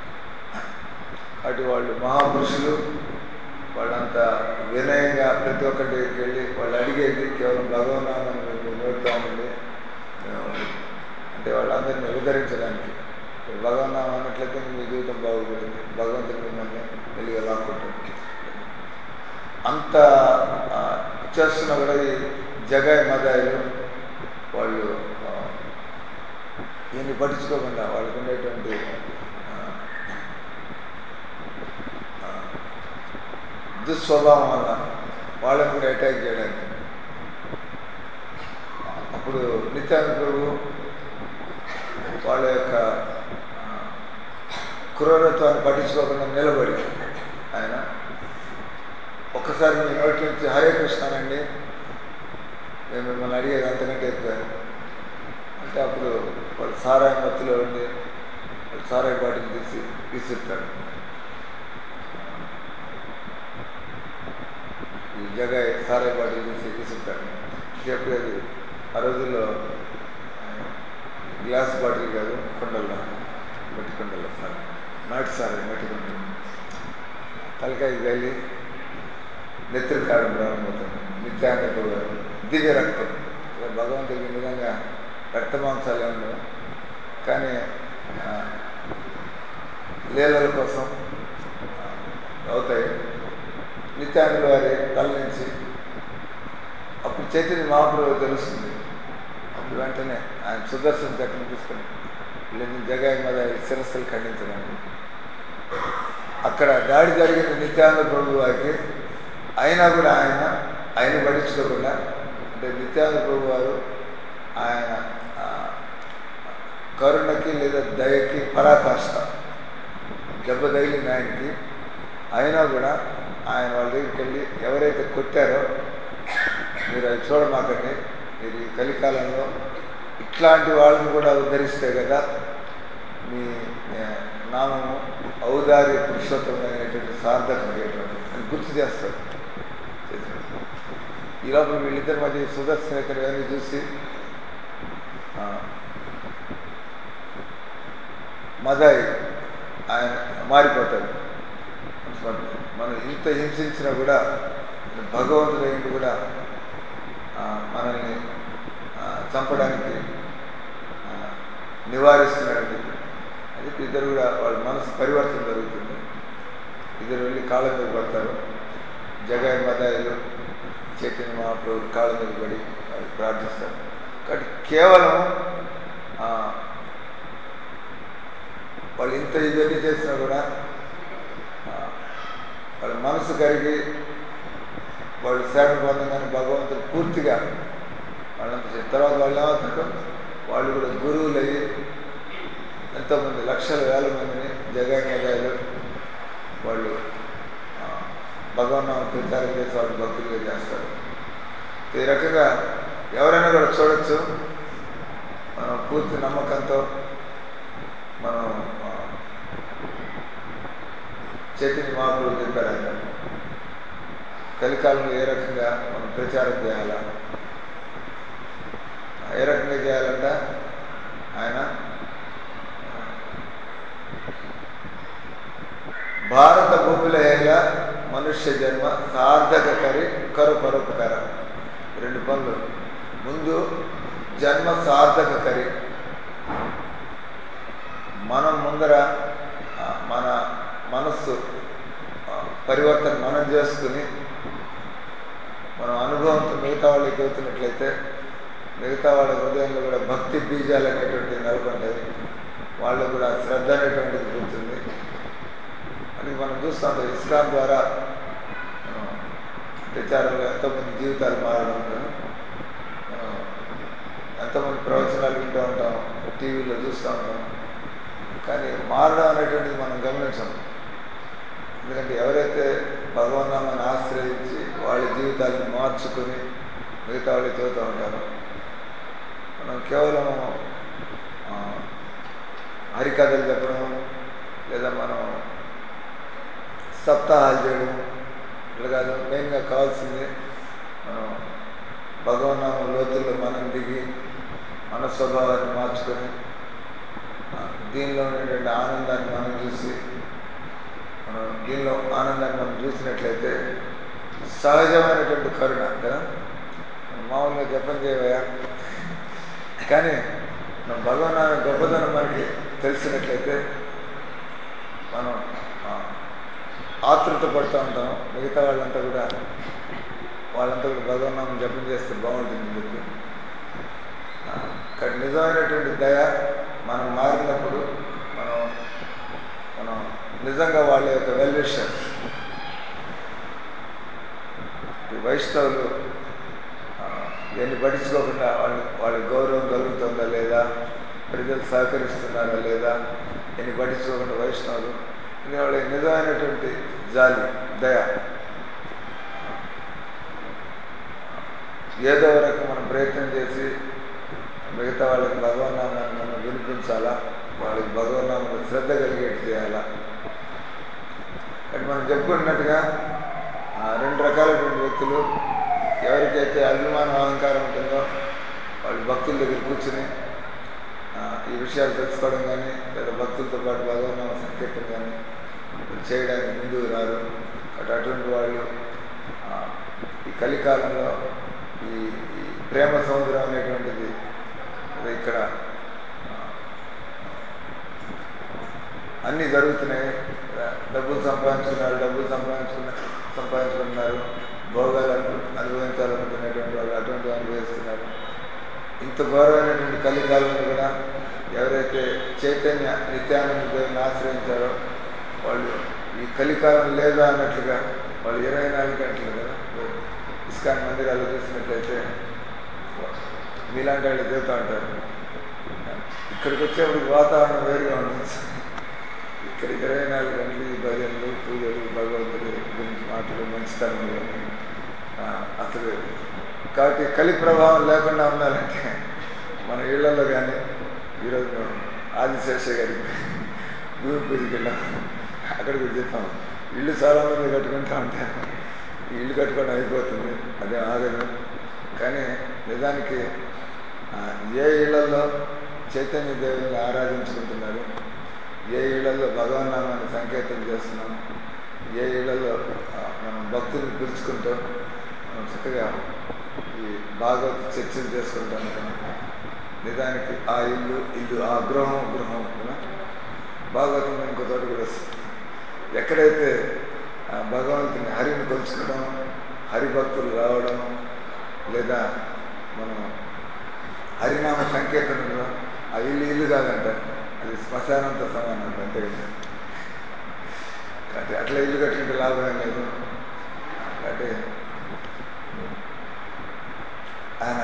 Speaker 1: అటు వాళ్ళు మహాపురుషులు, వాళ్ళంతా వినయంగా ప్రతి ఒక్కరి దగ్గరికి వెళ్ళి వాళ్ళు అడిగేది కేవలం భగవన్నామాన్ని మీరు నోడుతూ ఉండండి, అంటే వాళ్ళందరినీ ఉద్ధరించడానికి. భగవన్నామం అన్నట్లయితే మీ జీవితం బాగుపడింది, భగవంతుడు మిమ్మల్ని వెలిగా లాక్కుంటుంది. అంత చేస్తున్నా కూడా ఈ జగాయి మదాయిలు వాళ్ళు ఈయన్ని పట్టించుకోకుండా వాళ్ళకు ఉండేటువంటి దుస్వభావం వల్ల వాళ్ళని కూడా అటాక్ చేయడానికి. అప్పుడు నిత్యానంద ప్రభు వాళ్ళ యొక్క క్రూరత్వాన్ని పట్టించుకోకుండా నిలబడి ఆయన ఒక్కసారి మీ నోటి నుంచి హరే కృష్ణానండి, మేము మిమ్మల్ని అడిగేది అంతకంటే ఎక్కువ అంటే అప్పుడు వాళ్ళు సారాయి మత్తులో ఉండి వాళ్ళు సారాయి బాటిల్ తీసి విసురుతాడు. ఈ జగాయి సారాయి బాటిల్ తీసి విసురుతాడు. చెప్పేది ఆ రోజుల్లో గ్లాస్ బాటిల్ కాదు, కుండల్లో, మట్టి కుండల్లో సార్, నాటి సారాయి మట్టి కుండలు, తలకాయ గలి నెత్తురు కావడం ప్రారంభమవుతుంది. నిత్యానంద గారు దివ్య రక్తం, భగవంతుడికి నిజంగా రక్త మాంసాలే ఉండవు, కానీ లీలల కోసం అవుతాయి. నిత్యానంద వారి తల నుంచి అప్పుడు చైతన్య మహాప్రభు తెలుస్తుంది. అప్పుడు వెంటనే ఆయన సుదర్శన చక్రం తీసుకుని వీళ్ళని జగాయి మదాయి శిరస్సులు ఖండించడానికి అక్కడ దాడి జరిగిన నిత్యానంద ప్రభు వారికి అయినా కూడా ఆయన పట్టించుకోకుండా, అంటే నిత్యానంద ప్రభు వారు ఆయన కరుణకి లేదా దయకి పరాకాష్ట, దెబ్బ తగిలింది ఆయనకి, అయినా కూడా ఆయన వాళ్ళ దగ్గరికి వెళ్ళి ఎవరైతే కొట్టారో మీరు అది చూడమాకండి, మీరు ఈ కలికాలంలో ఇట్లాంటి వాళ్ళని కూడా ఉద్ధరిస్తే కదా మీ నామము ఔదార్య పురుషోత్తమైనటువంటి సార్థకం అయ్యేటువంటి అని గుర్తు చేస్తాడు. ఈ లోపల వీళ్ళిద్దరి మధ్య సుదర్శన ఇక్కడ ఇవన్నీ చూసి మదాయి ఆయన మారిపోతాడు. మనం ఇంత హింసించినా కూడా భగవంతుడు ఏంటి కూడా మనల్ని చంపడానికి నివారిస్తున్నాడు. అది ఇద్దరు కూడా వాళ్ళ మనసు పరివర్తన జరుగుతుంది. ఇద్దరు వెళ్ళి కాళ్ళ మీద పడతారు. జగన్ మదాయిలు చైతన్య మహాప్రభు కాళ్ళ మీద పడి వాళ్ళు ప్రార్థిస్తారు. కాబట్టి కేవలం వాళ్ళు ఇంత ఇవన్నీ చేసినా కూడా వాళ్ళ మనసు కరిగి వాళ్ళు శరణ పొందగానే భగవంతుడు పూర్తిగా వాళ్ళంతా చేస్తారు. తర్వాత వాళ్ళు ఏమవుతారు, వాళ్ళు కూడా గురువులు అయ్యి ఎంతోమంది లక్షల వేల మందిని జగన్మదాయిలు వాళ్ళు భగవన్నామ ప్రచారం చేసి వాళ్ళు భక్తులుగా చేస్తారు. ఈ రకంగా ఎవరైనా కూడా చూడొచ్చు. మనం పూర్తి నమ్మకంతో మనం చైతన్య మహాప్రభు చెప్పారు ఆయన కలికాలంలో ఏ రకంగా మనం ప్రచారం చేయాలా, ఏ రకంగా చేయాలంట ఆయన భారత భూమిలో ఏలా మనుష్య జన్మ సార్థక కరు పరోపకార. 2 పనులు. ముందు జన్మ సార్థక కరి, మనం ముందర మన మనస్సు పరివర్తన మనం చేసుకుని మనం అనుభవంతో మిగతా వాళ్ళకి చెబుతున్నట్లయితే మిగతా వాళ్ళ హృదయంలో కూడా భక్తి బీజాలు అనేటువంటివి నెలకొంటాయి. వాళ్ళు కూడా శ్రద్ధ అనేటువంటిది పుడుతుంది. అది మనం చూస్తాం. ఇస్కాన్ ద్వారా ప్రచారంలో ఎంతోమంది జీవితాలు మారడం ఉంటాం. ఎంతోమంది ప్రవచనాలు వింటూ ఉంటాం, టీవీలో చూస్తూ ఉంటాం. కానీ మారడం అనేటువంటిది మనం గమనించాం. ఎందుకంటే ఎవరైతే భగవన్నామాన్ని ఆశ్రయించి వాళ్ళ జీవితాలను మార్చుకుని మిగతా వాళ్ళు చెబుతూ ఉంటారో, మనం కేవలం హరికథలు చెప్పడం లేదా మనం సప్తాహాలు చేయడం ఇట్లా కాదు. మెయిన్గా కావాల్సింది మనం భగవన్నామ లోతుల్లో మనం దిగి మన స్వభావాన్ని మార్చుకొని దీనిలో ఉండేటువంటి ఆనందాన్ని మనం చూసి మనం దీనిలో ఆనందాన్ని మనం చూసినట్లయితే సహజమైనటువంటి కరుణ కదా. మామూలుగా జపం చేయవయా, కానీ మనం భగవన్నామ గొప్పతనం మనకి తెలిసినట్లయితే మనం ఆతృత పడుతూ ఉంటాం. మిగతా వాళ్ళంతా కూడా భగవన్నామం జపం చేస్తే బాగుంటుందని చెప్పి. కానీ నిజమైనటువంటి దయ మనం మారినప్పుడు మనం నిజంగా వాళ్ళ యొక్క వెల్ విషర్స్ వైష్ణవులు దీన్ని పట్టించుకోకుండా వాళ్ళ గౌరవం కలుగుతుందా లేదా, ప్రజలు సహకరిస్తున్నారా లేదా దీన్ని పట్టించుకోకుండా వైష్ణవులు వాళ్ళకి నిజమైనటువంటి జాలి దయ ఏదో రకం మనం ప్రయత్నం చేసి మిగతా వాళ్ళకి భగవన్నామాన్ని మనం వినిపించాలా, వాళ్ళకి భగవన్నామాన్ని శ్రద్ధ కలిగేట్టు చేయాలా. కానీ మనం చెప్పుకున్నట్టుగా 2 రకాలైనటువంటి వ్యక్తులు, ఎవరికైతే అభిమానం అహంకారం ఉంటుందో వాళ్ళు భక్తుల దగ్గర కూర్చుని ఈ విషయాలు తెలుసుకోవడం కానీ లేదా భక్తులతో పాటు భగవన్నామ సంకీర్తన కానీ చేయడానికి ముందుకు రారు. అటువంటి వాళ్ళు ఈ కలికాలంలో ఈ ప్రేమ సముద్రం అనేటువంటిది ఇక్కడ అన్నీ జరుగుతున్నాయి. డబ్బులు సంపాదించుకుంటున్నారు, భోగాలు అనుభవించాలనుకునేటువంటి వాళ్ళు అటువంటివి అనుభవిస్తున్నారు. ఇంత ఘోరమైనటువంటి కలికాలంలో కూడా ఎవరైతే చైతన్య నిత్యానంద దేవుని ఆశ్రయించారో వాళ్ళు ఈ కలికాలం లేదా అన్నట్లుగా వాళ్ళు 24 గంటలు కదా. ఇస్కాన్ మందిరాలు చూసినట్లయితే మీలాంటి వాళ్ళు చెబుతూ ఉంటారు, ఇక్కడికి వచ్చేప్పుడు వాతావరణం వేరుగా ఉండొచ్చు. ఇక్కడ 24 గంటలు ఈ భజనలు పూజలు భగవంతుడి గురించి మాటలు మంచితనంలో అసలు. కాబట్టి కలి ప్రభావం లేకుండా ఉండాలంటే మన ఇళ్లలో కానీ ఈరోజు మేము ఆదిశేష గారికి భూమి పూజకి వెళ్ళాం. అక్కడ కూడా చెప్పాం, ఇల్లు చాలామంది కట్టుకుంటూ ఉంటారు, ఇల్లు కట్టుకోవడం అయిపోతుంది, అదే ఆగదు. కానీ నిజానికి ఏ ఇళ్లలో చైతన్య దేవుని ఆరాధించుకుంటున్నారు, ఏ ఇళ్లలో భగవన్నామాన్ని సంకేతం చేస్తున్నాం, ఏ ఇళ్లలో మనం భక్తుల్ని పిలుచుకుంటాం, మనం చక్కగా ఈ భాగవత చర్చలు చేసుకుంటాం కదా. నిజానికి ఆ ఇల్లు ఆ గృహం కదా. భాగవతం ఇంకో చోట కూడా వస్తుంది. ఎక్కడైతే భగవంతుని హరిని కొలుచుకోవడం, హరిభక్తులు రావడం, లేదా మనం హరినామ సంకీర్తనలో ఆ ఇల్లు కాదంట, అది శ్మశానంతో సమానం అంట. అంతే కదా. కాబట్టి అట్లా ఇల్లు కట్టినట్టు లాభం ఏం లేదు. కాబట్టి ఆయన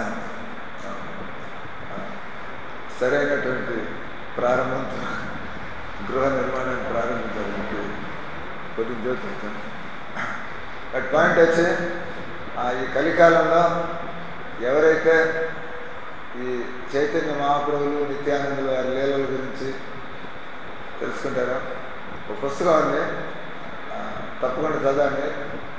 Speaker 1: సరైనటువంటి ప్రారంభంతో గృహ నిర్మాణాన్ని ప్రారంభించడానికి కొద్ది జ్యోతిస్తాను. బట్ పాయింట్ వచ్చి ఈ కలికాలంలో ఎవరైతే ఈ చైతన్య మహాప్రభులు, నిత్యానందులు వారి లీలల గురించి తెలుసుకుంటారో, ఒక పుస్తకం ఉంది, తప్పకుండా చదవండి.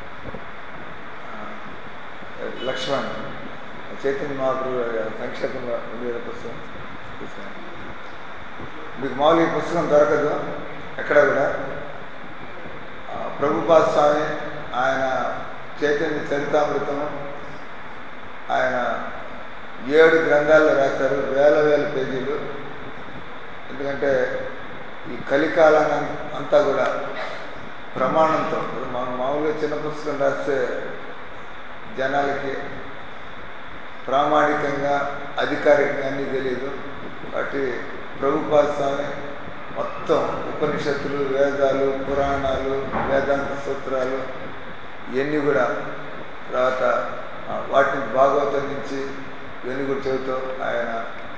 Speaker 1: లక్ష్మణ్ చైతన్య మహాప్రభు సంక్షేపంగా ఉండే పుస్తకం తీసుకున్నాను. మీకు మామూలు ఈ పుస్తకం దొరకదు ఎక్కడ కూడా. ప్రభుపాద స్వామి ఆయన చైతన్య చరితామృతం ఆయన 7 గ్రంథాల్లో రాశారు, వేల పేజీలు. ఎందుకంటే ఈ కలికాలాన్ని అంతా కూడా ప్రమాణంతో, మామూలుగా చిన్న పుస్తకం రాస్తే జనాలకి ప్రామాణికంగా అధికారికంగా అన్నీ తెలియదు. కాబట్టి ప్రభుపాద స్వామి మొత్తం ఉపనిషత్తులు, వేదాలు, పురాణాలు, వేదాంత సూత్రాలు ఇవన్నీ కూడా, తర్వాత వాటిని భాగవతం నుంచి ఇవన్నీ కూడా చెబుతూ ఆయన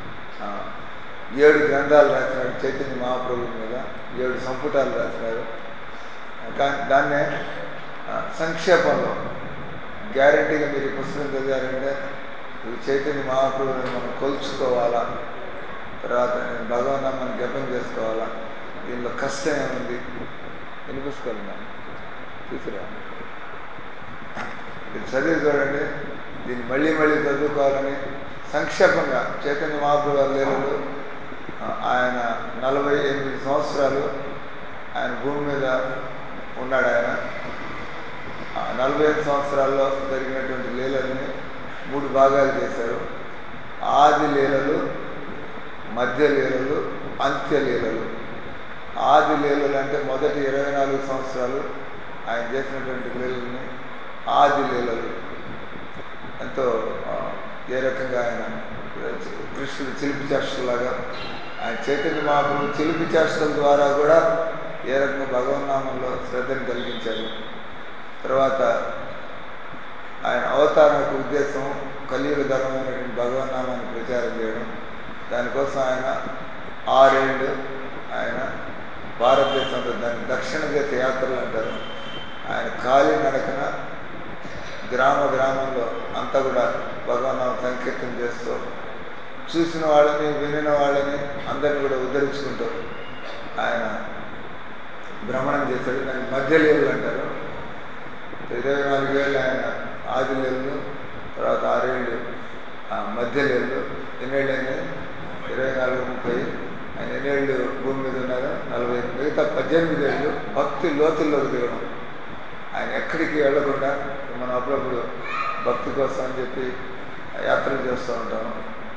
Speaker 1: 7 గ్రంథాలు రాసినాడు చైతన్య మహాప్రభువు మీద. 7 సంపుటాలు రాసినారు. దాన్నే సంక్షేపంలో గ్యారంటీగా మీరు ఈ పుస్తకం చదివారంటే చైతన్య మహాప్రభువుని మనం కొలుచుకోవాలా, తర్వాత నేను భగవన్నామాన్ని జపం చేసుకోవాలా, దీనిలో కష్టం ఏముంది, ఎన్ని పుస్తకాలు ఉన్నాయి చూసిరా, ఇది చదివి చూడండి. దీన్ని మళ్ళీ చదువుకోవాలని సంక్షేపంగా చైతన్య మహాప్రభు లీలలు, ఆయన 48 సంవత్సరాలు ఆయన భూమి మీద ఉన్నాడు. ఆయన 45 సంవత్సరాల్లో జరిగినటువంటి లీలల్ని 3 భాగాలు చేశారు. ఆది లీలలు, మధ్య లీలలు, అంత్య లీలలు. ఆది లీలలు అంటే మొదటి 24 సంవత్సరాలు ఆయన చేసినటువంటి లీలల్ని ఆది లీలలు. ఎంతో ఏ రకంగా ఆయన కృష్ణుడు చిలిపి చేష్టలాగా, ఆయన చైతన్య మహాప్రభు చిలిపి చేష్టల ద్వారా కూడా ఏ రకంగా భగవన్నామంలో శ్రద్ధను కలిగించారు. తర్వాత ఆయన అవతారానికి ఉద్దేశం కలియుగ ధర్మమైనటువంటి భగవన్నామాన్ని ప్రచారం చేయడం. దానికోసం ఆయన 6 ఏళ్ళు ఆయన భారతదేశంలో, దాన్ని దక్షిణ దేశ యాత్రలు అంటారు, ఆయన ఖాళీ నడకన గ్రామంలో అంతా కూడా భగవన్నామ సంకీర్తన చేస్తూ, చూసిన వాళ్ళని, వినిన వాళ్ళని అందరినీ కూడా ఉద్ధరించుకుంటూ ఆయన భ్రమణం చేశాడు. దాన్ని మధ్య లీలలు అంటారు. 24 ఏళ్ళు ఆయన ఆది లీలలు, తర్వాత 6 ఏళ్ళు మధ్య లీలలు. ఎన్నేళ్ళు అయినాయి? 24, 30. ఆయన ఎన్నేళ్ళు భూమి మీద ఉన్నారు? 40. మిగతా 18 ఏళ్ళు భక్తి లోతుల్లోకి దిగడం. ఆయన ఎక్కడికి వెళ్లకుండా, మనం అప్పుడప్పుడు భక్తి కోసం అని చెప్పి యాత్రలు చేస్తూ ఉంటాము.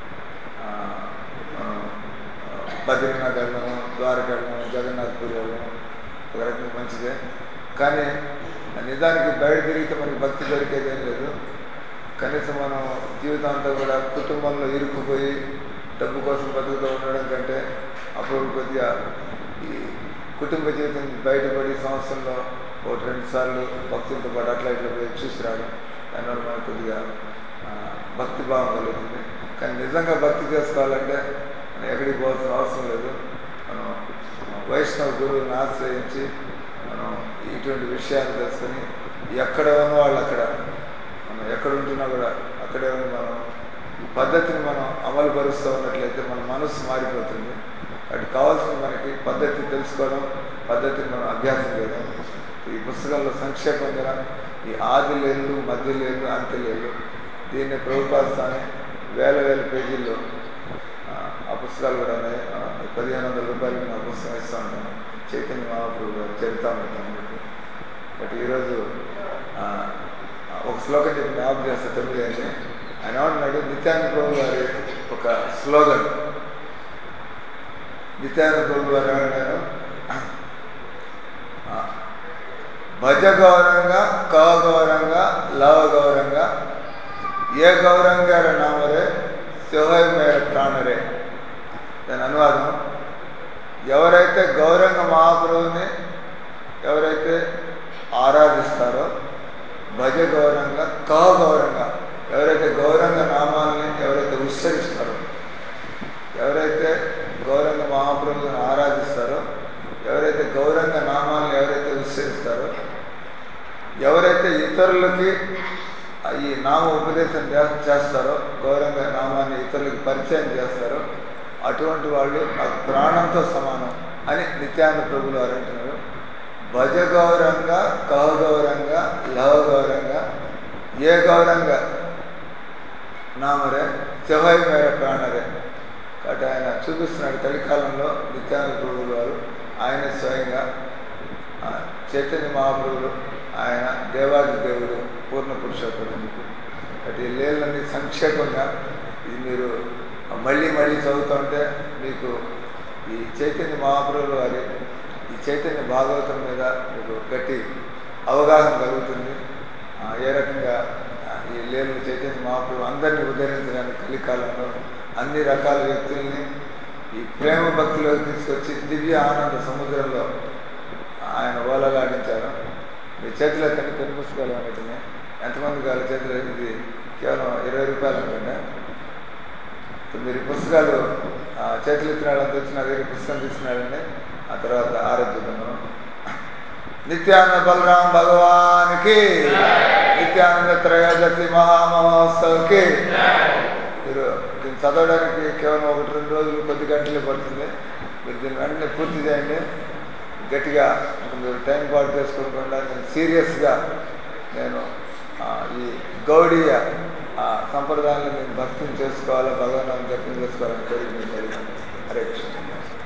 Speaker 1: మనం బద్రీనాథ్ వెళ్ళడం, ద్వారక వెళ్ళడం, జగన్నాథ్పూర్ వెళ్ళడం ఒక రకంగా మంచిదే. కానీ నిజానికి బయట తిరిగితే మనకి భక్తి దొరికేదేం లేదు. కనీసం మనం జీవితాంతా కూడా కుటుంబంలో ఇరుక్కుపోయి డబ్బు కోసం బతుకుతూ ఉండడం కంటే అప్పుడు కొద్దిగా ఈ కుటుంబ జీవితం బయటపడి సంవత్సరంలో 1-2 సార్లు భక్తులతో పాటు అట్లా ఇట్లా పోయి చూసి రావడం, దానివల్ల మనకు కొద్దిగా భక్తి భావం కలుగుతుంది. కానీ నిజంగా భక్తి చేసుకోవాలంటే మనం ఎక్కడికి పోవాల్సిన అవసరం లేదు. మనం వైష్ణవ గురువులను ఆశ్రయించి మనం ఇటువంటి విషయాలు తెలుసుకొని, ఎక్కడ ఉన్న వాళ్ళు అక్కడ, మనం ఎక్కడ ఉంటున్నా కూడా అక్కడే ఉండి మనం ఈ పద్ధతిని మనం అమలు పరుస్తూ ఉన్నట్లయితే మన మనస్సు మారిపోతుంది. వాటికి కావాల్సింది మనకి పద్ధతిని తెలుసుకోవడం, పద్ధతిని మనం అభ్యాసం చేయడం. ఈ పుస్తకంలో సంక్షేపంగా ఈ ఆది లీలలు, మధ్య లీలలు, అంత్య లీలలు, దీన్ని ప్రభుపాద స్వామి వేల పేజీల్లో ఆ పుస్తకాలు కూడా ఉన్నాయి. 1500 రూపాయలకి నా పుస్తకం ఇస్తూ ఉంటాను, చైతన్య మహాప్రభు గారు చరితామృతం అని చెప్పి. బట్ ఈరోజు ఒక శ్లోకం చెప్పి జ్ఞాపకం చేస్తా 9 అని. ఆయన ఏమన్నాడు, నిత్యానంద ప్రభు గారి ఒక స్లోగన్. నిత్యానంద ప్రభు గారు ఏమన్నాడు, భజ గౌరంగా క గౌరంగా లవ గౌరంగా ఏ గౌరంగార నామరే శివై మేర ప్రాణరే. దాని అనువాదం, ఎవరైతే గౌరంగ మహాప్రభుని ఎవరైతే ఆరాధిస్తారో, భజ గౌరంగా క గౌరంగా ఎవరైతే గౌరంగ నామాలని ఎవరైతే ఉచ్చరిస్తారో, ఎవరైతే గౌరంగ మహాప్రభుని ఆరాధిస్తారో, ఎవరైతే గౌరంగ నామాలను ఎవరైతే ఉచ్చరిస్తారో, ఎవరైతే ఇతరులకి ఈ నామ ఉపదేశం చేస్తారో, గౌరంగ నామాన్ని ఇతరులకు పరిచయం చేస్తారో, అటువంటి వాళ్ళు నాకు ప్రాణంతో సమానం అని నిత్యానంద ప్రభులు వారు అంటున్నారు. భజ గౌరంగా క గౌరంగా లవ గౌరంగా ఏ గౌరంగా నామరే శివై మేర ప్రాణరే. కాబట్టి ఆయన చూపిస్తున్నాడు కలికాలంలో నిత్యానంద ప్రభులు వారు ఆయన స్వయంగా చైతన్య మహాప్రభులు, ఆయన దేవాది దేవుడు, పూర్ణ పురుషోత్తముడు అని చెప్పి. కాబట్టి ఈ లీలన్నీ సంక్షేపంగా ఇది మీరు మళ్ళీ మళ్ళీ చదువుతుంటే మీకు ఈ చైతన్య మహాప్రభులు వారి ఈ చైతన్య భాగవతం మీద మీకు గట్టి అవగాహన కలుగుతుంది. ఏ రకంగా ఈ లీలలు చైతన్య మహాప్రభు అందరినీ ఉద్ధరించడానికి కలికాలంలో అన్ని రకాల వ్యక్తుల్ని ఈ ప్రేమ భక్తిలోకి తీసుకొచ్చి దివ్య ఆనంద సముద్రంలో ఆయన ఓలలాడించారు. మీ చేతిలో కొన్ని పుస్తకాలు అనేటివి ఎంతమంది కావాలి చేతిలో? ఇది కేవలం 20 రూపాయలు అనుకుంటా. మీరు పుస్తకాలు చేతులు ఎత్తిన వాళ్ళంతా వచ్చి నా దగ్గర పుస్తకం తీసుకున్నాడండి. ఆ తర్వాత ఆరోగ్యం మనం నిత్యానంద బలరాం భగవానికి, నిత్యానంద త్రయోదశి మహామహోత్సవ్కి. మీరు దీన్ని చదవడానికి కేవలం 1-2 రోజులు కొద్ది గంటలే పడుతుంది. మీరు దీన్ని వెంటనే పూర్తి చేయండి. గట్టిగా ఇంకా మీరు టైం పాటు చేసుకోకుండా నేను సీరియస్గా నేను ఈ గౌడీయ సంప్రదాయాన్ని నేను భక్తిని చేసుకోవాలా, భగవన్నామం జపం చేసుకోవాలని కోరిక మీకు కలిగింది. హరే కృష్ణ.